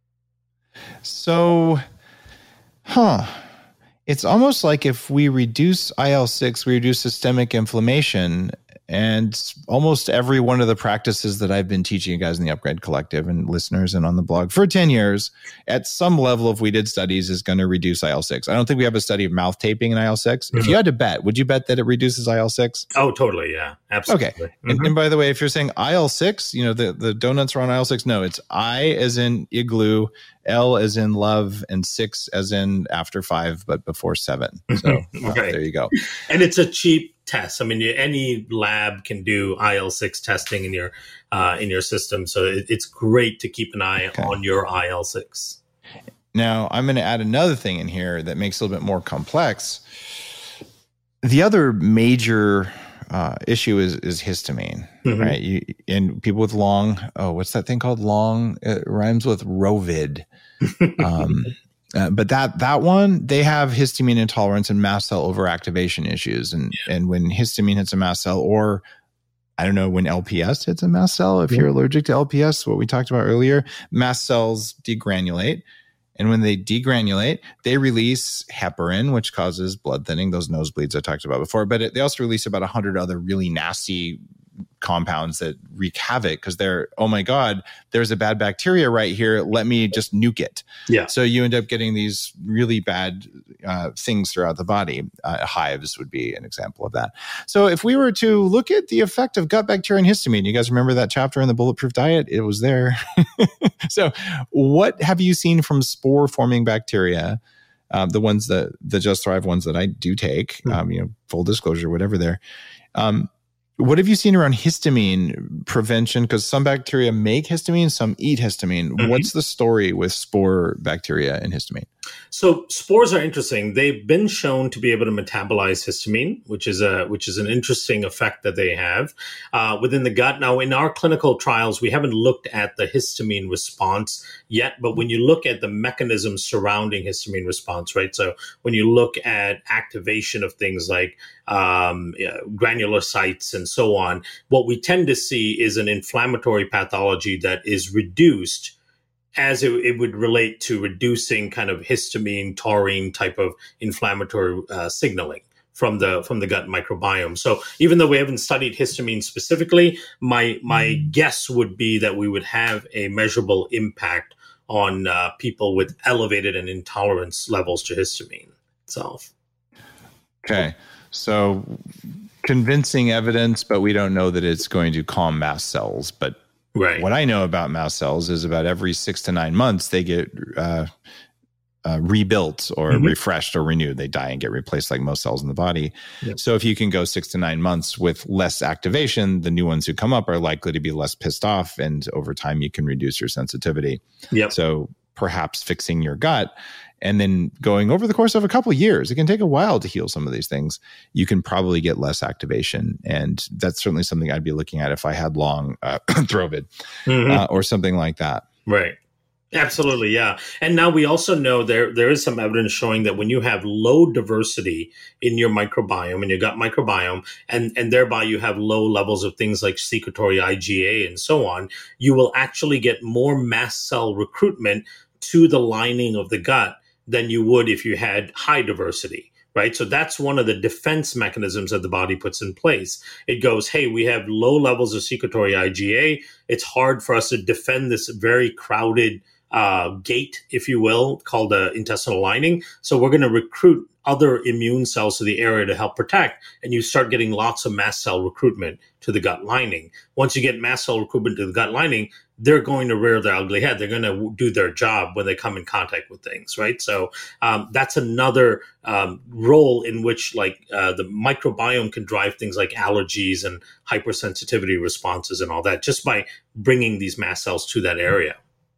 So, huh. It's almost like if we reduce I L six, we reduce systemic inflammation. And almost every one of the practices that I've been teaching you guys in the Upgrade Collective and listeners and on the blog for ten years, at some level, if we did studies, is going to reduce I L six. I don't think we have a study of mouth taping in I L six. Mm-hmm. If you had to bet, would you bet that it reduces I L six? Oh, totally. Yeah, absolutely. Okay. Mm-hmm. And, and by the way, if you're saying I L six, you know, the, the donuts are on I L six. No, it's I as in igloo, L as in love, and six as in after five, but before seven. So uh, right. there you go. And it's a cheap test. I mean, any lab can do I L six testing in your uh, in your system, so it, it's great to keep an eye okay. on your I L six. Now, I'm going to add another thing in here that makes it a little bit more complex. The other major uh, issue is is histamine, mm-hmm. right? You, and people with long, oh, what's that thing called? Long, it rhymes with Rovid. Um, Uh, but that that one, they have histamine intolerance and mast cell overactivation issues. And yeah. and when histamine hits a mast cell, or I don't know, when L P S hits a mast cell, if yeah. you're allergic to L P S, what we talked about earlier, mast cells degranulate. And when they degranulate, they release heparin, which causes blood thinning, those nosebleeds I talked about before. But it, they also release about one hundred other really nasty compounds that wreak havoc because they're, oh my God, there's a bad bacteria right here. Let me just nuke it. Yeah. So you end up getting these really bad uh, things throughout the body. Uh, hives would be an example of that. So if we were to look at the effect of gut bacteria and histamine, you guys remember that chapter in the Bulletproof Diet? It was there. So what have you seen from spore forming bacteria? Uh, the ones that the Just Thrive ones that I do take, mm-hmm. um, you know, full disclosure, whatever there. Um, What have you seen around histamine prevention? Because some bacteria make histamine, some eat histamine. Mm-hmm. What's the story with spore bacteria and histamine? So spores are interesting. They've been shown to be able to metabolize histamine, which is a which is an interesting effect that they have uh, within the gut. Now, in our clinical trials, we haven't looked at the histamine response yet, but when you look at the mechanisms surrounding histamine response, right? So when you look at activation of things like um, yeah, granulocytes and so on, what we tend to see is an inflammatory pathology that is reduced as it, it would relate to reducing kind of histamine, taurine type of inflammatory uh, signaling from the from the gut microbiome. So even though we haven't studied histamine specifically, my my guess would be that we would have a measurable impact on uh, people with elevated and intolerance levels to histamine itself. Okay, so convincing evidence, but we don't know that it's going to calm mast cells, but right. What I know about mast cells is about every six to nine months, they get uh, uh, rebuilt or mm-hmm. refreshed or renewed. They die and get replaced like most cells in the body. Yep. So if you can go six to nine months with less activation, the new ones who come up are likely to be less pissed off. And over time, you can reduce your sensitivity. Yep. So perhaps fixing your gut and then going over the course of a couple of years, it can take a while to heal some of these things. You can probably get less activation. And that's certainly something I'd be looking at if I had long uh, throvid mm-hmm. uh, or something like that. Right. Absolutely. Yeah. And now we also know there there is some evidence showing that when you have low diversity in your microbiome, in your gut microbiome, and, and thereby you have low levels of things like secretory IgA and so on, you will actually get more mast cell recruitment to the lining of the gut than you would if you had high diversity, right? So that's one of the defense mechanisms that the body puts in place. It goes, hey, we have low levels of secretory IgA. It's hard for us to defend this very crowded uh, gate, if you will, called the intestinal lining. So we're going to recruit other immune cells to the area to help protect, and you start getting lots of mast cell recruitment to the gut lining. Once you get mast cell recruitment to the gut lining, they're going to rear their ugly head. They're going to do their job when they come in contact with things, right? So um, that's another um, role in which, like, uh, the microbiome can drive things like allergies and hypersensitivity responses and all that, just by bringing these mast cells to that area.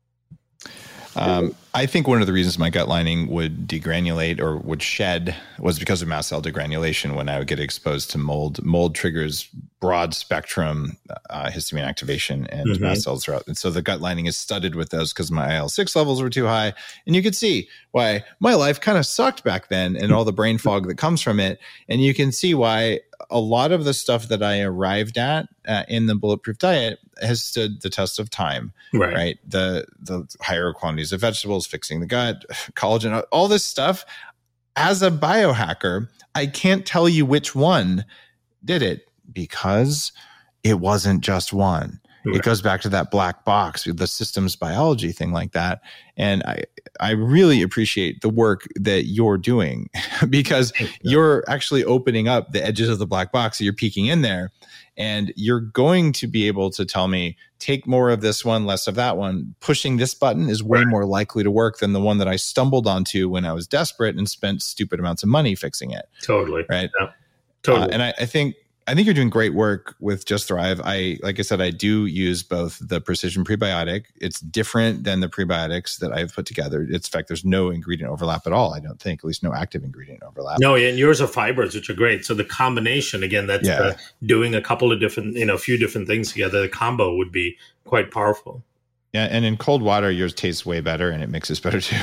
Um, I think one of the reasons my gut lining would degranulate or would shed was because of mast cell degranulation when I would get exposed to mold. Mold triggers broad spectrum uh, histamine activation and mm-hmm. mast cells throughout. And so the gut lining is studded with those because my I L six levels were too high. And you could see why my life kind of sucked back then and all the brain fog that comes from it. And you can see why a lot of the stuff that I arrived at uh, in the Bulletproof Diet has stood the test of time, right? right? The the higher quantities of vegetables, fixing the gut, collagen, all this stuff. As a biohacker, I can't tell you which one did it because it wasn't just one. Right. It goes back to that black box, the systems biology thing like that. And I, I really appreciate the work that you're doing because you. you're actually opening up the edges of the black box. So you're peeking in there and you're going to be able to tell me, take more of this one, less of that one. Pushing this button is way right. more likely to work than the one that I stumbled onto when I was desperate and spent stupid amounts of money fixing it. Totally. Right. Yeah. Totally. Uh, and I, I think, I think you're doing great work with Just Thrive. I, like I said, I do use both the Precision Prebiotic. It's different than the prebiotics that I've put together. It's, in fact, there's no ingredient overlap at all. I don't think, at least no active ingredient overlap. No, and yours are fibers, which are great. So the combination, again, that's yeah. uh, doing a couple of different, you know, a few different things together. The combo would be quite powerful. Yeah, and in cold water, yours tastes way better and it mixes better too.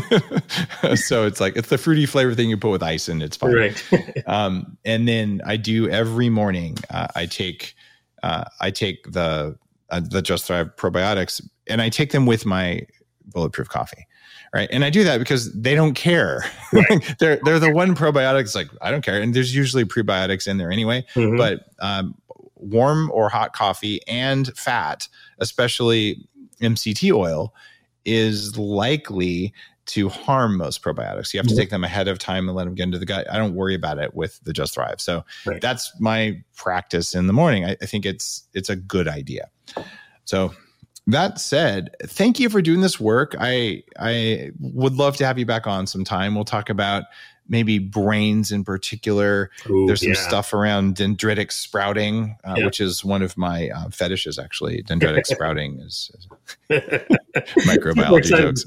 So it's like, it's the fruity flavor thing you put with ice and it's fine. Right. um, and then I do every morning, uh, I take uh, I take the uh, the Just Thrive probiotics and I take them with my Bulletproof Coffee. Right. And I do that because they don't care. Right. they're they're the one probiotic that's like, I don't care. And there's usually prebiotics in there anyway. Mm-hmm. But um, warm or hot coffee and fat, especially M C T oil, is likely to harm most probiotics. You have to mm-hmm. take them ahead of time and let them get into the gut. I don't worry about it with the Just Thrive. So right. that's my practice in the morning. I, I think it's it's a good idea. So that said, thank you for doing this work. I I would love to have you back on sometime. We'll talk about maybe brains in particular. Ooh, There's some yeah. stuff around dendritic sprouting, uh, yeah. which is one of my uh, fetishes, actually. Dendritic sprouting is, is microbiology jokes.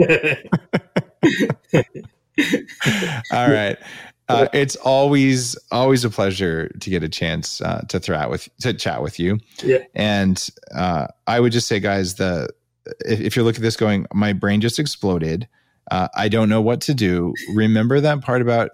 Sorry. All right. Uh, it's always always a pleasure to get a chance uh, to throw with to chat with you. Yeah. And uh, I would just say, guys, the if, if you're looking at this going, my brain just exploded. Uh, I don't know what to do. Remember that part about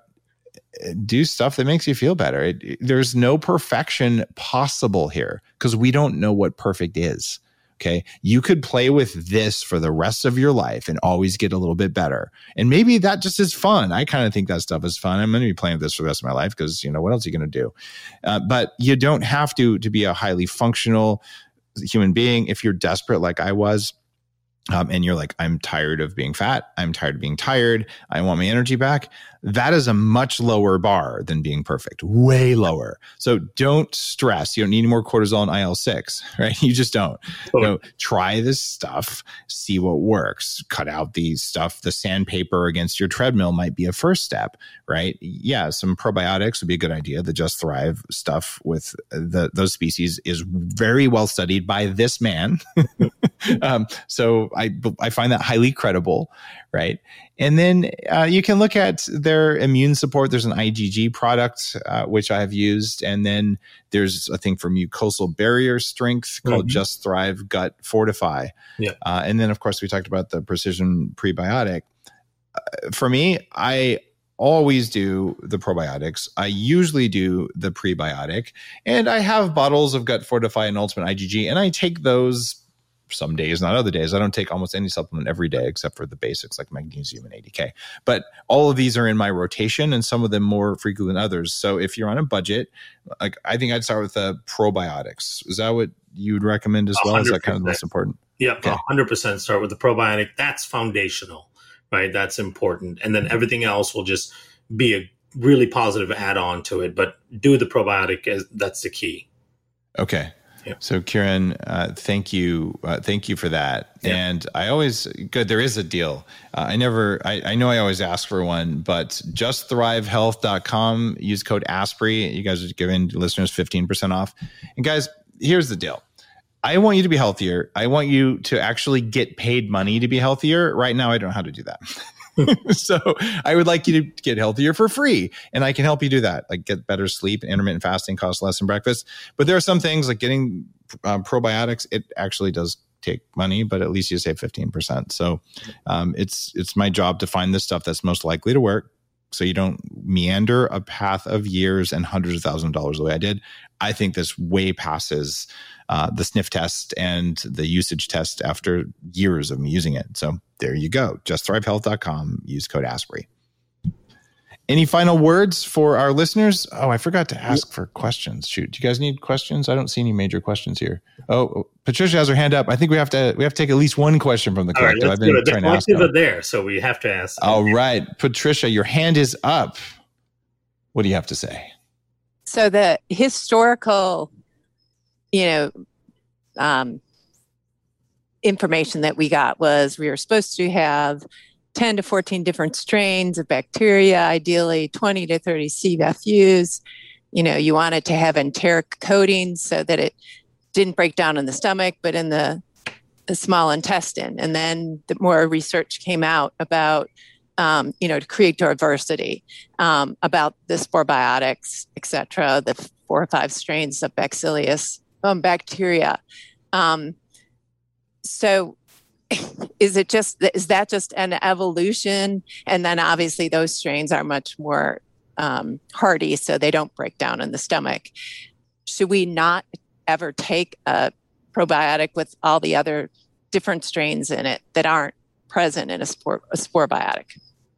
do stuff that makes you feel better. It, it, there's no perfection possible here because we don't know what perfect is. Okay. You could play with this for the rest of your life and always get a little bit better. And maybe that just is fun. I kind of think that stuff is fun. I'm going to be playing with this for the rest of my life because, you know, what else are you going to do? Uh, but you don't have to, to be a highly functional human being. If you're desperate like I was, Um, and you're like, I'm tired of being fat. I'm tired of being tired. I want my energy back. That is a much lower bar than being perfect, way lower. So don't stress. You don't need any more cortisol and I L six, right? You just don't. You know, try this stuff, see what works. Cut out the stuff. The sandpaper against your treadmill might be a first step, right? Yeah, some probiotics would be a good idea. The Just Thrive stuff with the those species is very well studied by this man. um, so I I find that highly credible, right? And then uh, you can look at their immune support. There's an I G G product, uh, which I have used. And then there's a thing for mucosal barrier strength called mm-hmm. Just Thrive Gut Fortify. Yeah. Uh, and then, of course, we talked about the Precision Prebiotic. Uh, for me, I always do the probiotics. I usually do the prebiotic. And I have bottles of Gut Fortify and Ultimate I G G. And I take those some days, not other days. I don't take almost any supplement every day except for the basics like magnesium and A D K. But all of these are in my rotation and some of them more frequent than others. So if you're on a budget, like I think I'd start with the probiotics. Is that what you would recommend as well? one hundred percent. Is that kind of the most important? Yeah, okay. one hundred percent start with the probiotic. That's foundational, right? That's important. And then everything else will just be a really positive add-on to it. But do the probiotic, as that's the key. Okay. Yeah. So Kieran, uh, thank you. Uh, thank you for that. Yeah. And I always, good, there is a deal. Uh, I never, I, I know I always ask for one, but just thrive health dot com, use code Asprey. You guys are giving listeners fifteen percent off. And guys, here's the deal. I want you to be healthier. I want you to actually get paid money to be healthier. Right now, I don't know how to do that. So I would like you to get healthier for free. And I can help you do that. Like get better sleep and intermittent fasting costs less than breakfast. But there are some things like getting um, probiotics. It actually does take money, but at least you save fifteen percent. So um, it's, it's my job to find the stuff that's most likely to work. So you don't meander a path of years and hundreds of thousands of dollars the way I did. I think this way passes uh, the sniff test and the usage test after years of me using it. So there you go. just thrive health dot com. Use code Asprey. Any final words for our listeners? Oh, I forgot to ask for questions. Shoot, do you guys need questions? I don't see any major questions here. Oh, Patricia has her hand up. I think we have to we have to take at least one question from the collective. Right, I've been trying to ask. The collective are there, so we have to ask. All right, Patricia, your hand is up. What do you have to say? So the historical, you know, um, information that we got was we were supposed to have ten to fourteen different strains of bacteria, ideally twenty to thirty C. Beth-Hughes. You know, you wanted to have enteric coating so that it didn't break down in the stomach, but in the, the small intestine. And then the more research came out about, um, you know, to create diversity, um, about the sporebiotics, et cetera, the four or five strains of Bacillus um, bacteria. Um, so is it just, is that just an evolution? And then obviously those strains are much more um, hardy, so they don't break down in the stomach. Should we not ever take a probiotic with all the other different strains in it that aren't present in a spore, a spore biotic?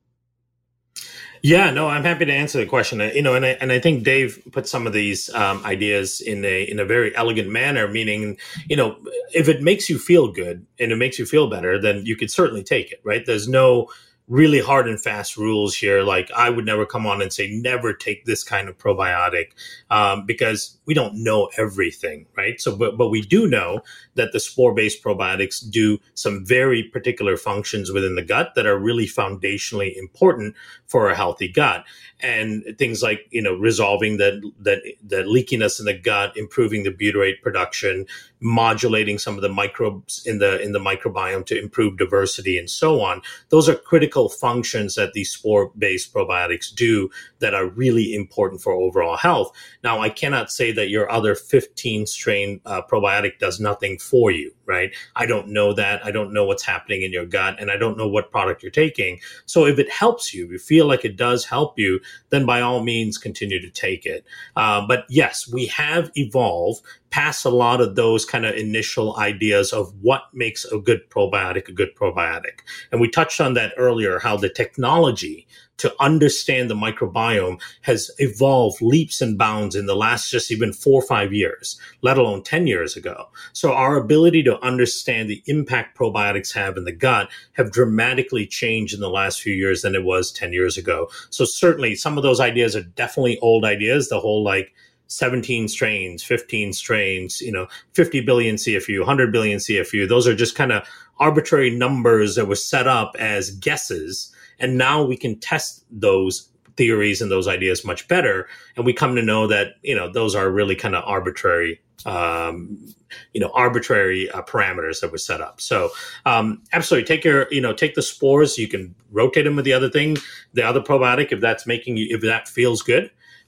Yeah, no, I'm happy to answer the question. You know, and I, and I think Dave put some of these um, ideas in a in a very elegant manner. Meaning, you know, if it makes you feel good and it makes you feel better, then you could certainly take it. Right? There's no really hard and fast rules here. Like I would never come on and say never take this kind of probiotic um, because we don't know everything, right? So, but but we do know that the spore-based probiotics do some very particular functions within the gut that are really foundationally important for a healthy gut. And things like, you know, resolving that that that leakiness in the gut, improving the butyrate production, modulating some of the microbes in the in the microbiome to improve diversity, and so on. Those are critical functions that these spore-based probiotics do that are really important for overall health. Now, I cannot say that your other fifteen strain uh, probiotic does nothing for you, right? I don't know that. I don't know what's happening in your gut, and I don't know what product you're taking. So if it helps you, if you feel like it does help you, then by all means continue to take it. Uh, but yes, we have evolved past a lot of those kind of initial ideas of what makes a good probiotic a good probiotic. And we touched on that earlier, how the technology to understand the microbiome has evolved leaps and bounds in the last just even four or five years, let alone ten years ago. So our ability to understand the impact probiotics have in the gut have dramatically changed in the last few years than it was ten years ago. So certainly some of those ideas are definitely old ideas, the whole like seventeen strains, fifteen strains, you know, fifty billion C F U, one hundred billion C F U. Those are just kind of arbitrary numbers that were set up as guesses. And now we can test those theories and those ideas much better. And we come to know that, you know, those are really kind of arbitrary, um, you know, arbitrary uh, parameters that were set up. So um, absolutely take your, you know, take the spores. You can rotate them with the other thing, the other probiotic, if that's making you, if that feels good.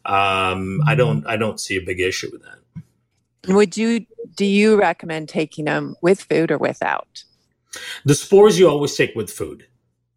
Um, I don't, I don't see a big issue with that. Would you, do you recommend taking them with food or without? The spores you always take with food.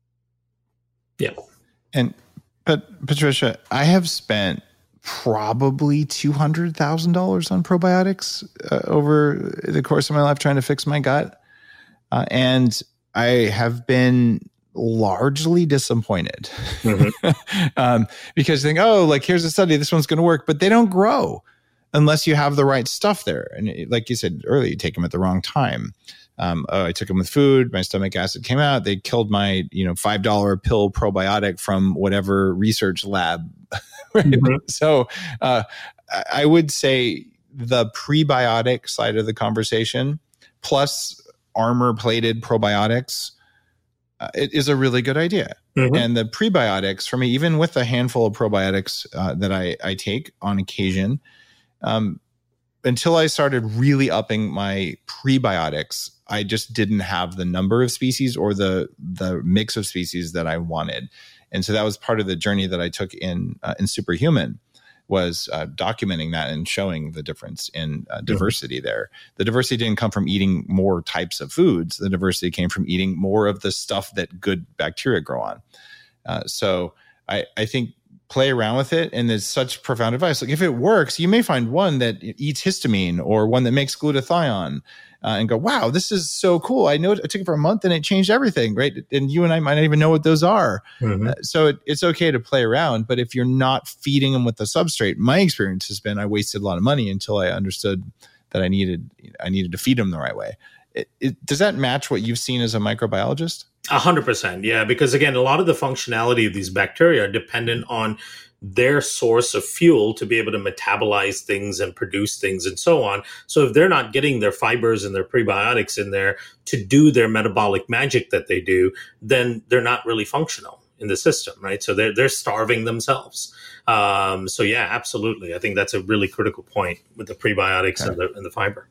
Yeah. And, but Patricia, I have spent probably two hundred thousand dollars on probiotics uh, over the course of my life trying to fix my gut. Uh, and I have been largely disappointed mm-hmm. um, because they think, oh, like here's a study, this one's going to work, but they don't grow unless you have the right stuff there. And it, like you said earlier, you take them at the wrong time. Um, oh, I took them with food. My stomach acid came out. They killed my, you know, five dollar pill probiotic from whatever research lab. Right? Mm-hmm. So uh, I would say the prebiotic side of the conversation plus armor plated probiotics uh, it is a really good idea. Mm-hmm. And the prebiotics for me, even with a handful of probiotics uh, that I, I take on occasion, um, until I started really upping my prebiotics, I just didn't have the number of species or the the mix of species that I wanted. And so that was part of the journey that I took in uh, in Superhuman, was uh, documenting that and showing the difference in uh, diversity mm-hmm. there. The diversity didn't come from eating more types of foods. The diversity came from eating more of the stuff that good bacteria grow on. Uh, so I, I think play around with it. And there's such profound advice. Like if it works, you may find one that eats histamine or one that makes glutathione uh, and go, wow, this is so cool. I know it, I took it for a month and it changed everything. Right. And you and I might not even know what those are. Mm-hmm. Uh, so it, it's okay to play around, but if you're not feeding them with the substrate, my experience has been, I wasted a lot of money until I understood that I needed, I needed to feed them the right way. It, it, does that match what you've seen as a microbiologist? A hundred percent. Yeah. Because again, a lot of the functionality of these bacteria are dependent on their source of fuel to be able to metabolize things and produce things and so on. So if they're not getting their fibers and their prebiotics in there to do their metabolic magic that they do, then they're not really functional in the system, right? So they're, they're starving themselves. Um, so yeah, absolutely. I think that's a really critical point with the prebiotics okay. and, the, and the fiber.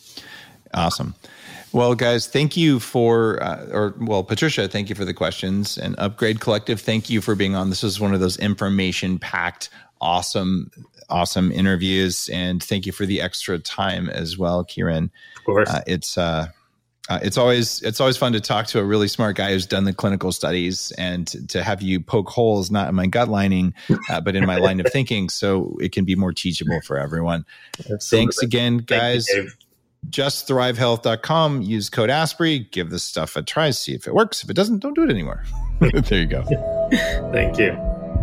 Awesome. Well, guys, thank you for, uh, or well, Patricia, thank you for the questions. And Upgrade Collective, thank you for being on. This is one of those information-packed, awesome, awesome interviews. And thank you for the extra time as well, Kieran. Of course, uh, it's uh, uh, it's always it's always fun to talk to a really smart guy who's done the clinical studies and to, to have you poke holes not in my gut lining, uh, but in my line of thinking, so it can be more teachable for everyone. Absolutely. Thanks again, guys. Thank you, Dave. just thrive health dot com. Use code Asprey. Give this stuff a try. See if it works. If it doesn't, don't do it anymore. There you go. Thank you.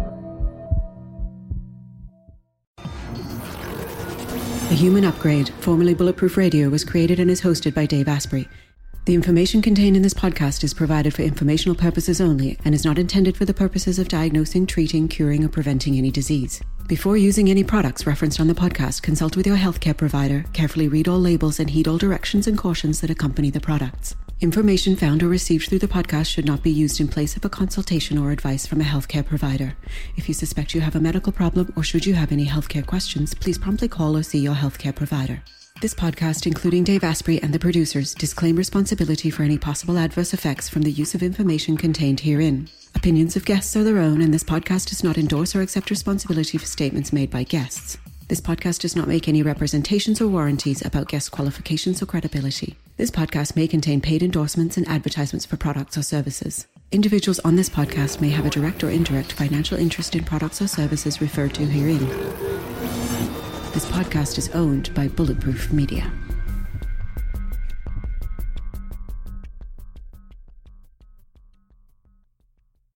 The Human Upgrade, formerly Bulletproof Radio, was created and is hosted by Dave Asprey. The information contained in this podcast is provided for informational purposes only and is not intended for the purposes of diagnosing, treating, curing, or preventing any disease. Before using any products referenced on the podcast, consult with your healthcare provider, carefully read all labels, and heed all directions and cautions that accompany the products. Information found or received through the podcast should not be used in place of a consultation or advice from a healthcare provider. If you suspect you have a medical problem or should you have any healthcare questions, please promptly call or see your healthcare provider. This podcast, including Dave Asprey and the producers, disclaim responsibility for any possible adverse effects from the use of information contained herein. Opinions of guests are their own, and this podcast does not endorse or accept responsibility for statements made by guests. This podcast does not make any representations or warranties about guest qualifications or credibility. This podcast may contain paid endorsements and advertisements for products or services. Individuals on this podcast may have a direct or indirect financial interest in products or services referred to herein. This podcast is owned by Bulletproof Media.